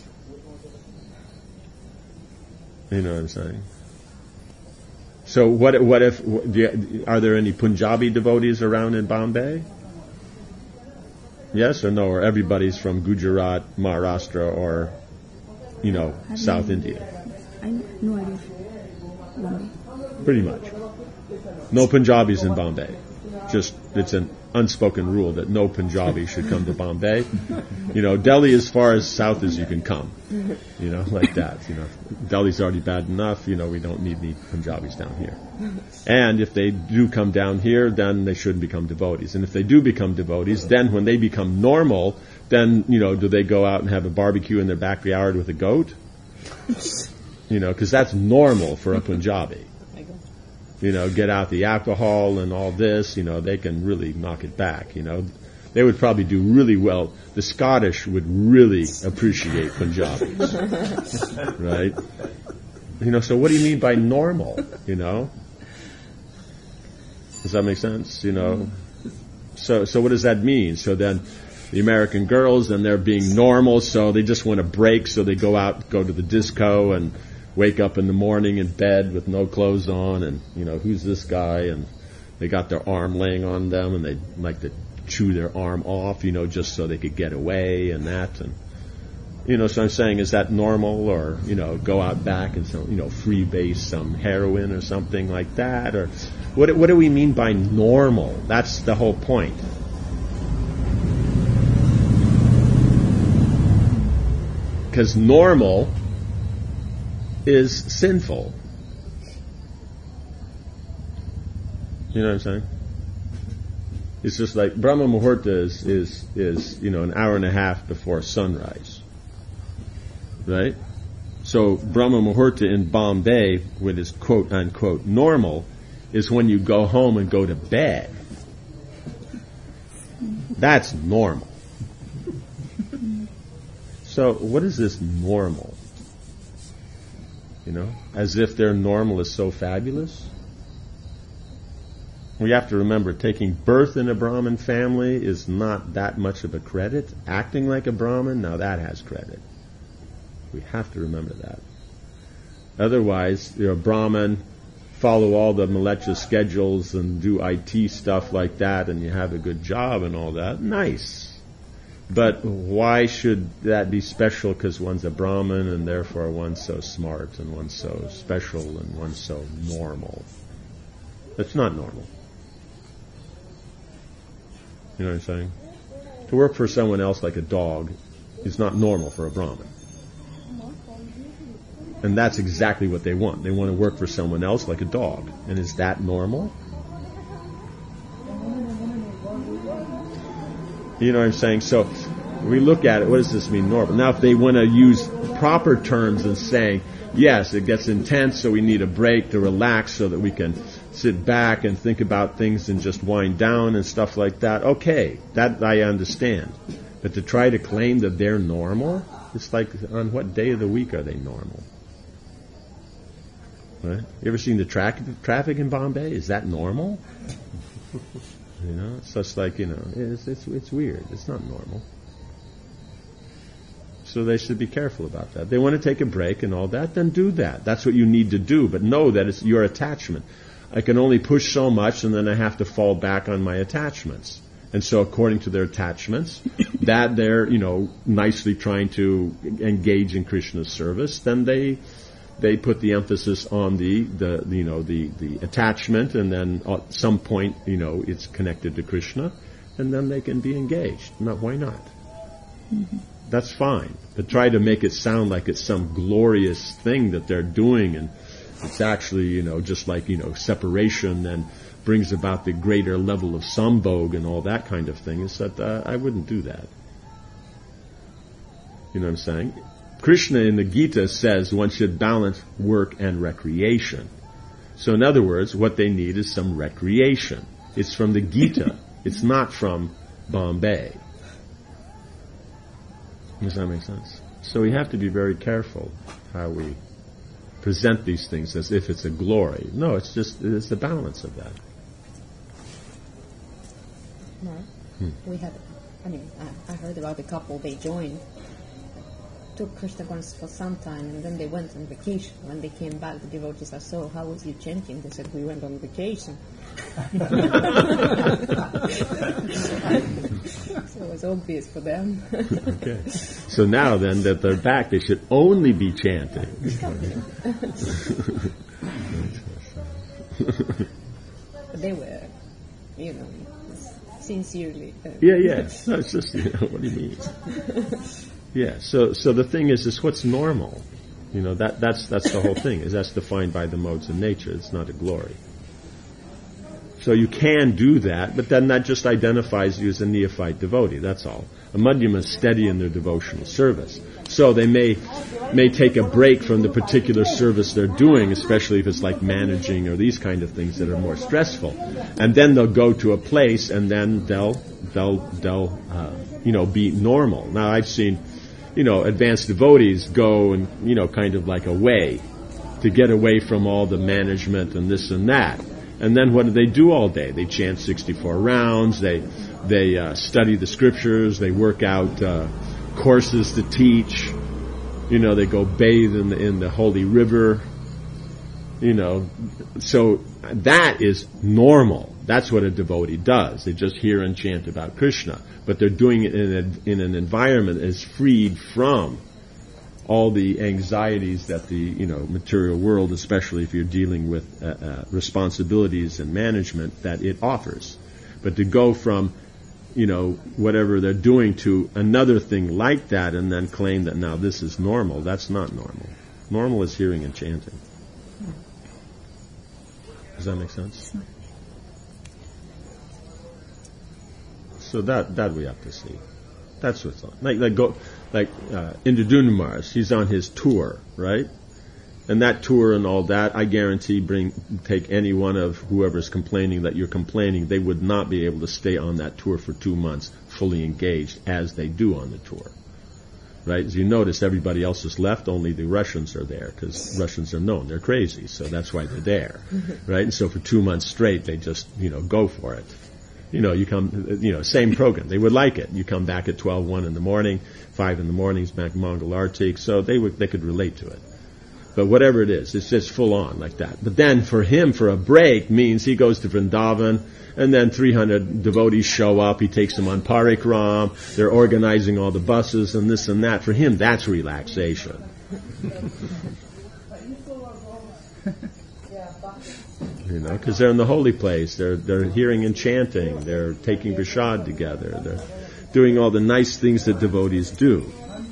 You know what I'm saying? So what, what if, do you, are there any Punjabi devotees around in Bombay? Yes or no? Or everybody's from Gujarat, Maharashtra, or, you know, have South no- India? I have no idea. Bombay. Pretty much. No Punjabis in Bombay. Just, it's an unspoken rule that no Punjabi should come to Bombay. You know, Delhi as far as south as you can come. You know, like that. You know, Delhi's already bad enough. You know, we don't need any Punjabis down here. And if they do come down here, then they shouldn't become devotees. And if they do become devotees, then when they become normal, then, you know, do they go out and have a barbecue in their backyard with a goat? You know, because that's normal for a Punjabi. You know, get out the alcohol and all this, you know, they can really knock it back, you know. They would probably do really well. The Scottish would really appreciate Punjabis. Right? You know, so what do you mean by normal, you know? Does that make sense, you know? So, so what does that mean? So then the American girls, and they're being normal, so they just want to break, so they go out, go to the disco and wake up in the morning in bed with no clothes on, and, you know, who's this guy? And they got their arm laying on them, and they like to chew their arm off, you know, just so they could get away and that. And, you know, so I'm saying, is that normal? Or, you know, go out back and, so, you know, freebase some heroin or something like that? Or what, what do we mean by normal? That's the whole point. Because normal is sinful. You know what I'm saying? It's just like Brahma Muhurta is, is, is, you know, an hour and a half before sunrise. Right? So Brahma Muhurta in Bombay, what is quote unquote normal, is when you go home and go to bed. That's normal. So what is this normal? You know, as if their normal is so fabulous. We have to remember, taking birth in a Brahmin family is not that much of a credit. Acting like a Brahmin, now that has credit. We have to remember that. Otherwise, you're a Brahmin, follow all the Malecha schedules and do I T stuff like that, and you have a good job and all that. Nice. But why should that be special because one's a Brahmin and therefore one's so smart and one's so special and one's so normal? That's not normal. You know what I'm saying? To work for someone else like a dog is not normal for a Brahmin. And that's exactly what they want. They want to work for someone else like a dog. And is that normal? You know what I'm saying? So we look at it, what does this mean, normal? Now, if they want to use proper terms and saying, yes, it gets intense, so we need a break to relax so that we can sit back and think about things and just wind down and stuff like that, okay, that I understand. But to try to claim that they're normal, it's like, on what day of the week are they normal? Right? You ever seen the tra- traffic in Bombay? Is that normal? You know, it's just like, you know, it's, it's it's weird. It's not normal. So they should be careful about that. They want to take a break and all that, then do that. That's what you need to do. But know that it's your attachment. I can only push so much, and then I have to fall back on my attachments. And so according to their attachments, that they're, you know, nicely trying to engage in Krishna's service, then they they put the emphasis on the, the, the you know, the, the attachment, and then at some point, you know, it's connected to Krishna, and then they can be engaged. Not, why not? Mm-hmm. That's fine. But try to make it sound like it's some glorious thing that they're doing, and it's actually, you know, just like, you know, separation and brings about the greater level of sambhog and all that kind of thing. Is that uh, I wouldn't do that. You know what I'm saying? Krishna in the Gita says one should balance work and recreation. So in other words, what they need is some recreation. It's from the Gita. It's not from Bombay. Does that make sense? So we have to be very careful how we present these things as if it's a glory. No, it's just, it's the balance of that. Mark, hmm. we had, I mean, I, I heard about a couple, they joined, took Krishna consciousness for some time, and then they went on vacation. When they came back, the devotees said, so how was you chanting? They said, we went on vacation. So it was obvious for them. Okay. So now then that they're back, they should only be chanting. But they were, you know, sincerely. Uh, yeah, yeah. No, it's just, you know, what do you mean? Yeah. So, so the thing is, is what's normal. You know, that that's that's the whole thing. Is that's defined by the modes of nature. It's not a glory. So you can do that, but then that just identifies you as a neophyte devotee, that's all. A Madhyama is steady in their devotional service. So they may may take a break from the particular service they're doing, especially if it's like managing or these kind of things that are more stressful. And then they'll go to a place and then they'll, they'll, they'll uh, you know, be normal. Now I've seen, you know, advanced devotees go and, you know, kind of like away, to get away from all the management and this and that. And then what do they do all day? They chant sixty-four rounds, they they uh, study the scriptures, they work out uh, courses to teach, you know, they go bathe in the, in the holy river, you know. So that is normal. That's what a devotee does. They just hear and chant about Krishna. But they're doing it in, a, in an environment that is freed from all the anxieties that the, you know, material world, especially if you're dealing with uh, uh, responsibilities and management, that it offers. But to go from, you know, whatever they're doing to another thing like that and then claim that now this is normal, that's not normal. Normal is hearing and chanting. Does that make sense? So that that we have to see. That's what's on. Like, like go, like uh, Indradunamars, he's on his tour, right? And that tour and all that, I guarantee, bring take any one of whoever's complaining that you're complaining, they would not be able to stay on that tour for two months fully engaged as they do on the tour, right? As you notice, everybody else is left, only the Russians are there, because Russians are known, they're crazy, so that's why they're there, right? And so for two months straight, they just, you know, go for it. You know, you come, you know, same program. They would like it. You come back at twelve, one in the morning, five in the mornings, back Mongol Arctic, so they would, they could relate to it. But whatever it is, it's just full on like that. But then for him, for a break, means he goes to Vrindavan, and then three hundred devotees show up, he takes them on parikram, they're organizing all the buses and this and that. For him, that's relaxation. You know, because they're in the holy place. They're they're hearing and chanting. They're taking prasad together. They're doing all the nice things that devotees do.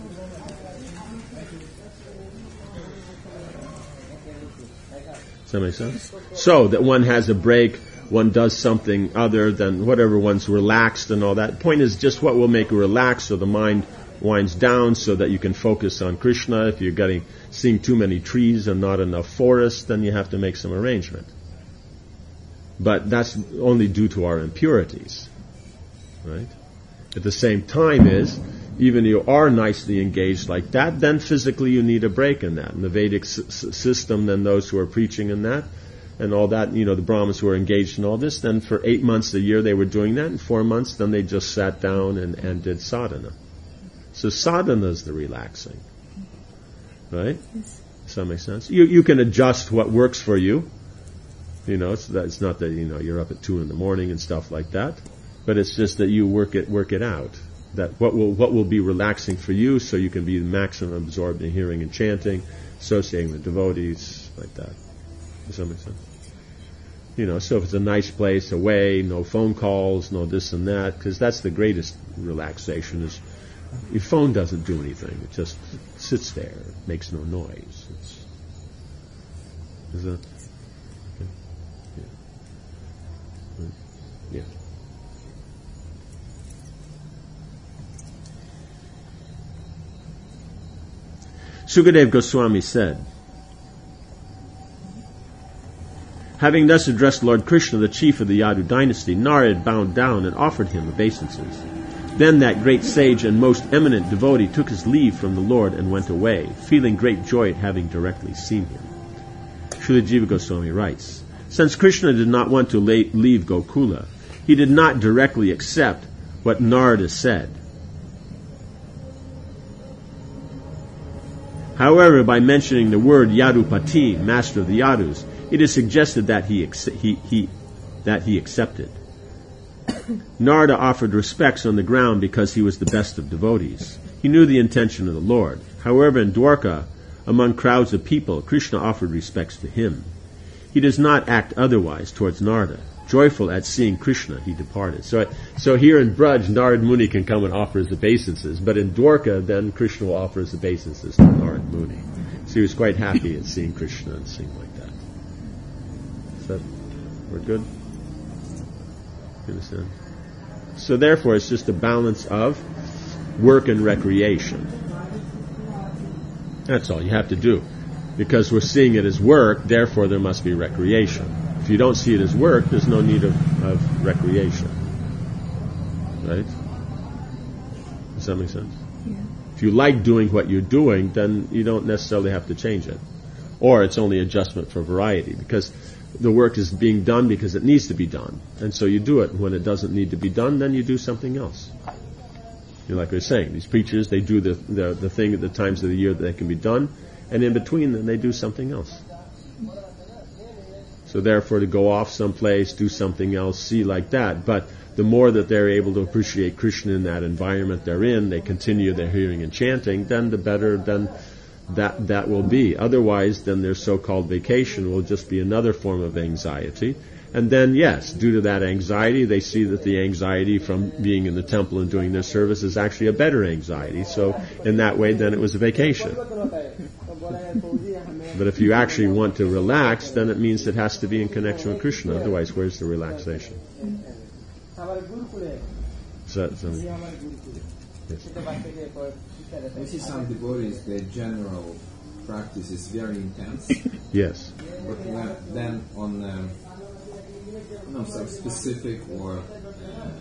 Does that make sense? So that one has a break, one does something other than whatever, one's relaxed and all that. The point is just what will make you relax so the mind winds down so that you can focus on Krishna. If you're getting seeing too many trees and not enough forest, then you have to make some arrangement. But that's only due to our impurities, right? At the same time is, even if you are nicely engaged like that, then physically you need a break in that. In the Vedic s- system, then those who are preaching in that, and all that, you know, the Brahmins who are engaged in all this, then for eight months a year they were doing that, and four months then they just sat down and, and did sadhana. So sadhana is the relaxing, right? Yes. Does that make sense? You you can adjust what works for you. You know, it's, that, it's not that, you know, you're up at two in the morning and stuff like that, but it's just that you work it work it out. That what will what will be relaxing for you, so you can be the maximum absorbed in hearing and chanting, associating with devotees, like that. Does that make sense? You know, so if it's a nice place, away, no phone calls, no this and that, because that's the greatest relaxation. Is your phone doesn't do anything; it just sits there, it makes no noise. It's, is that? Yeah. Sukadeva Goswami said, having thus addressed Lord Krishna, the chief of the Yadu dynasty, Narad bowed down and offered him obeisances. Then that great sage and most eminent devotee took his leave from the Lord and went away, feeling great joy at having directly seen him. Srila Jiva Goswami writes, since Krishna did not want to leave Gokula, he did not directly accept what Narada said. However, by mentioning the word Yadupati, master of the Yadus, it is suggested that he, he, he, that he accepted. Narada offered respects on the ground because he was the best of devotees. He knew the intention of the Lord. However, in Dwarka, among crowds of people, Krishna offered respects to him. He does not act otherwise towards Narada. Joyful at seeing Krishna, he departed. So, so here in Braj, Narad Muni can come and offer his obeisances, but in Dwarka, then Krishna will offer his obeisances to Narad Muni. So he was quite happy at seeing Krishna and seeing like that. Is that, we're good? You understand? So therefore, it's just a balance of work and recreation. That's all you have to do. Because we're seeing it as work, therefore there must be recreation. If you don't see it as work, there's no need of, of recreation. Right? Does that make sense? Yeah. If you like doing what you're doing, then you don't necessarily have to change it. Or it's only adjustment for variety, because the work is being done because it needs to be done. And so you do it. When it doesn't need to be done, then you do something else. You know, like we were saying, these preachers, they do the, the, the thing at the times of the year that they can be done, and in between them, they do something else. So therefore, to go off someplace, do something else, see like that. But the more that they're able to appreciate Krishna in that environment they're in, they continue their hearing and chanting, then the better then that that will be. Otherwise, then their so-called vacation will just be another form of anxiety. And then, yes, due to that anxiety, they see that the anxiety from being in the temple and doing their service is actually a better anxiety. So in that way, then it was a vacation. But if you actually want to relax, then it means it has to be in connection with Krishna. Otherwise, where's the relaxation? Is that something? Yes. We see some devotees, their general practice is very intense. Yes. But when, then on um, you know, some specific or uh,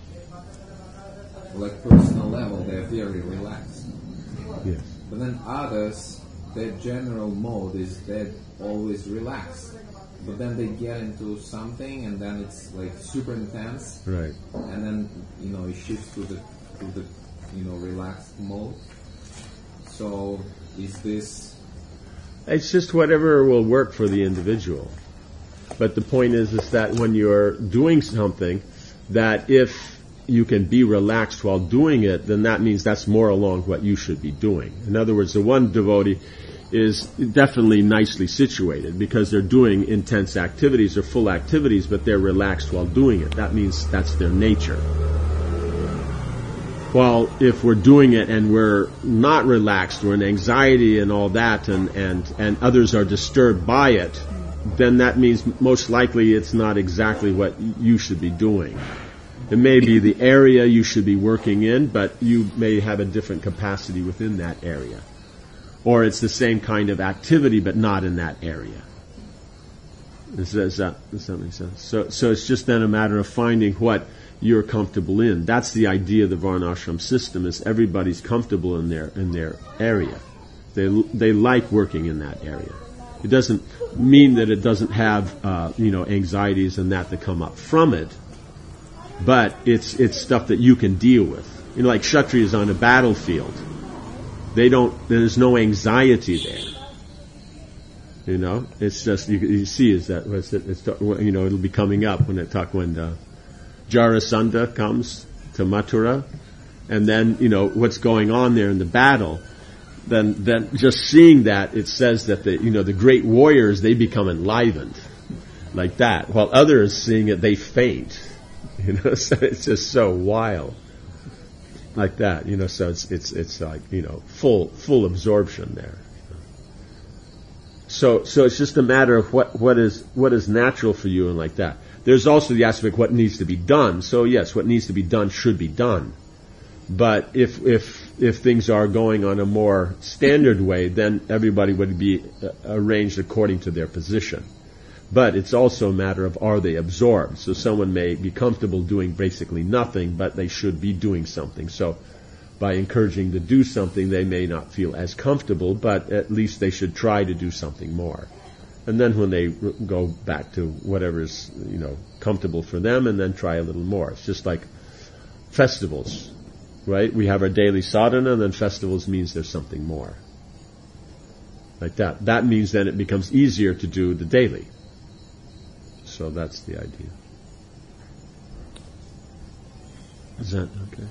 like personal level, they're very relaxed. Yes. But then others, their general mode is they're always relaxed. But then they get into something, and then it's like super intense. Right. And then you know it shifts to the to the you know relaxed mode. So is this? It's just whatever will work for the individual. But the point is, is that when you're doing something, that if you can be relaxed while doing it, then that means that's more along what you should be doing. In other words, the one devotee, is definitely nicely situated because they're doing intense activities or full activities, but they're relaxed while doing it. That means that's their nature. While if we're doing it and we're not relaxed, we're in anxiety and all that, and, and, and others are disturbed by it, then that means most likely it's not exactly what you should be doing. It may be the area you should be working in, but you may have a different capacity within that area. Or it's the same kind of activity, but not in that area. Does that, does that, does that make sense? So, so it's just then a matter of finding what you're comfortable in. That's the idea of the Varnashram system, is everybody's comfortable in their, in their area. They, they like working in that area. It doesn't mean that it doesn't have, uh, you know, anxieties and that that come up from it, but it's, it's stuff that you can deal with. You know, like Kshatriyas on a battlefield. They don't, there's no anxiety there. You know, it's just, you, you see is that, it's, it's, you know, it'll be coming up when it talk, when uh, Jarasandha comes to Mathura, and then, you know, what's going on there in the battle, then, then just seeing that, it says that the, you know, the great warriors, they become enlivened. Like that. While others seeing it, they faint. You know, so it's just so wild. Like that, you know, so it's, it's, it's like, you know, full, full absorption there. So, so it's just a matter of what, what is, what is natural for you and like that. There's also the aspect of what needs to be done. So yes, what needs to be done should be done. But if, if, if things are going on a more standard way, then everybody would be uh, arranged according to their position. But it's also a matter of, are they absorbed? So someone may be comfortable doing basically nothing, but they should be doing something. So by encouraging to do something, they may not feel as comfortable, but at least they should try to do something more. And then when they r- go back to whatever is, you know, comfortable for them, and then try a little more. It's just like festivals, right? We have our daily sadhana, and then festivals means there's something more. Like that. That means then it becomes easier to do the daily. So that's the idea. Is that okay?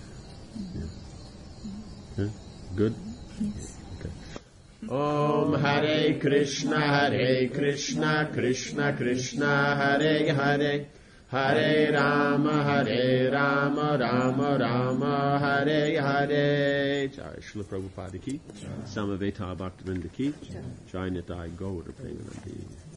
Yeah. Okay. Good? Yes. Okay. Om Hare Krishna, Hare Krishna, Krishna Krishna, Hare Hare, Hare Rama, Hare Rama, Rama Rama, Hare Hare. Jai Srila Prabhupada ki, Samaveta Bhaktivinoda ki, Jai Nitai Gaura Premanandi.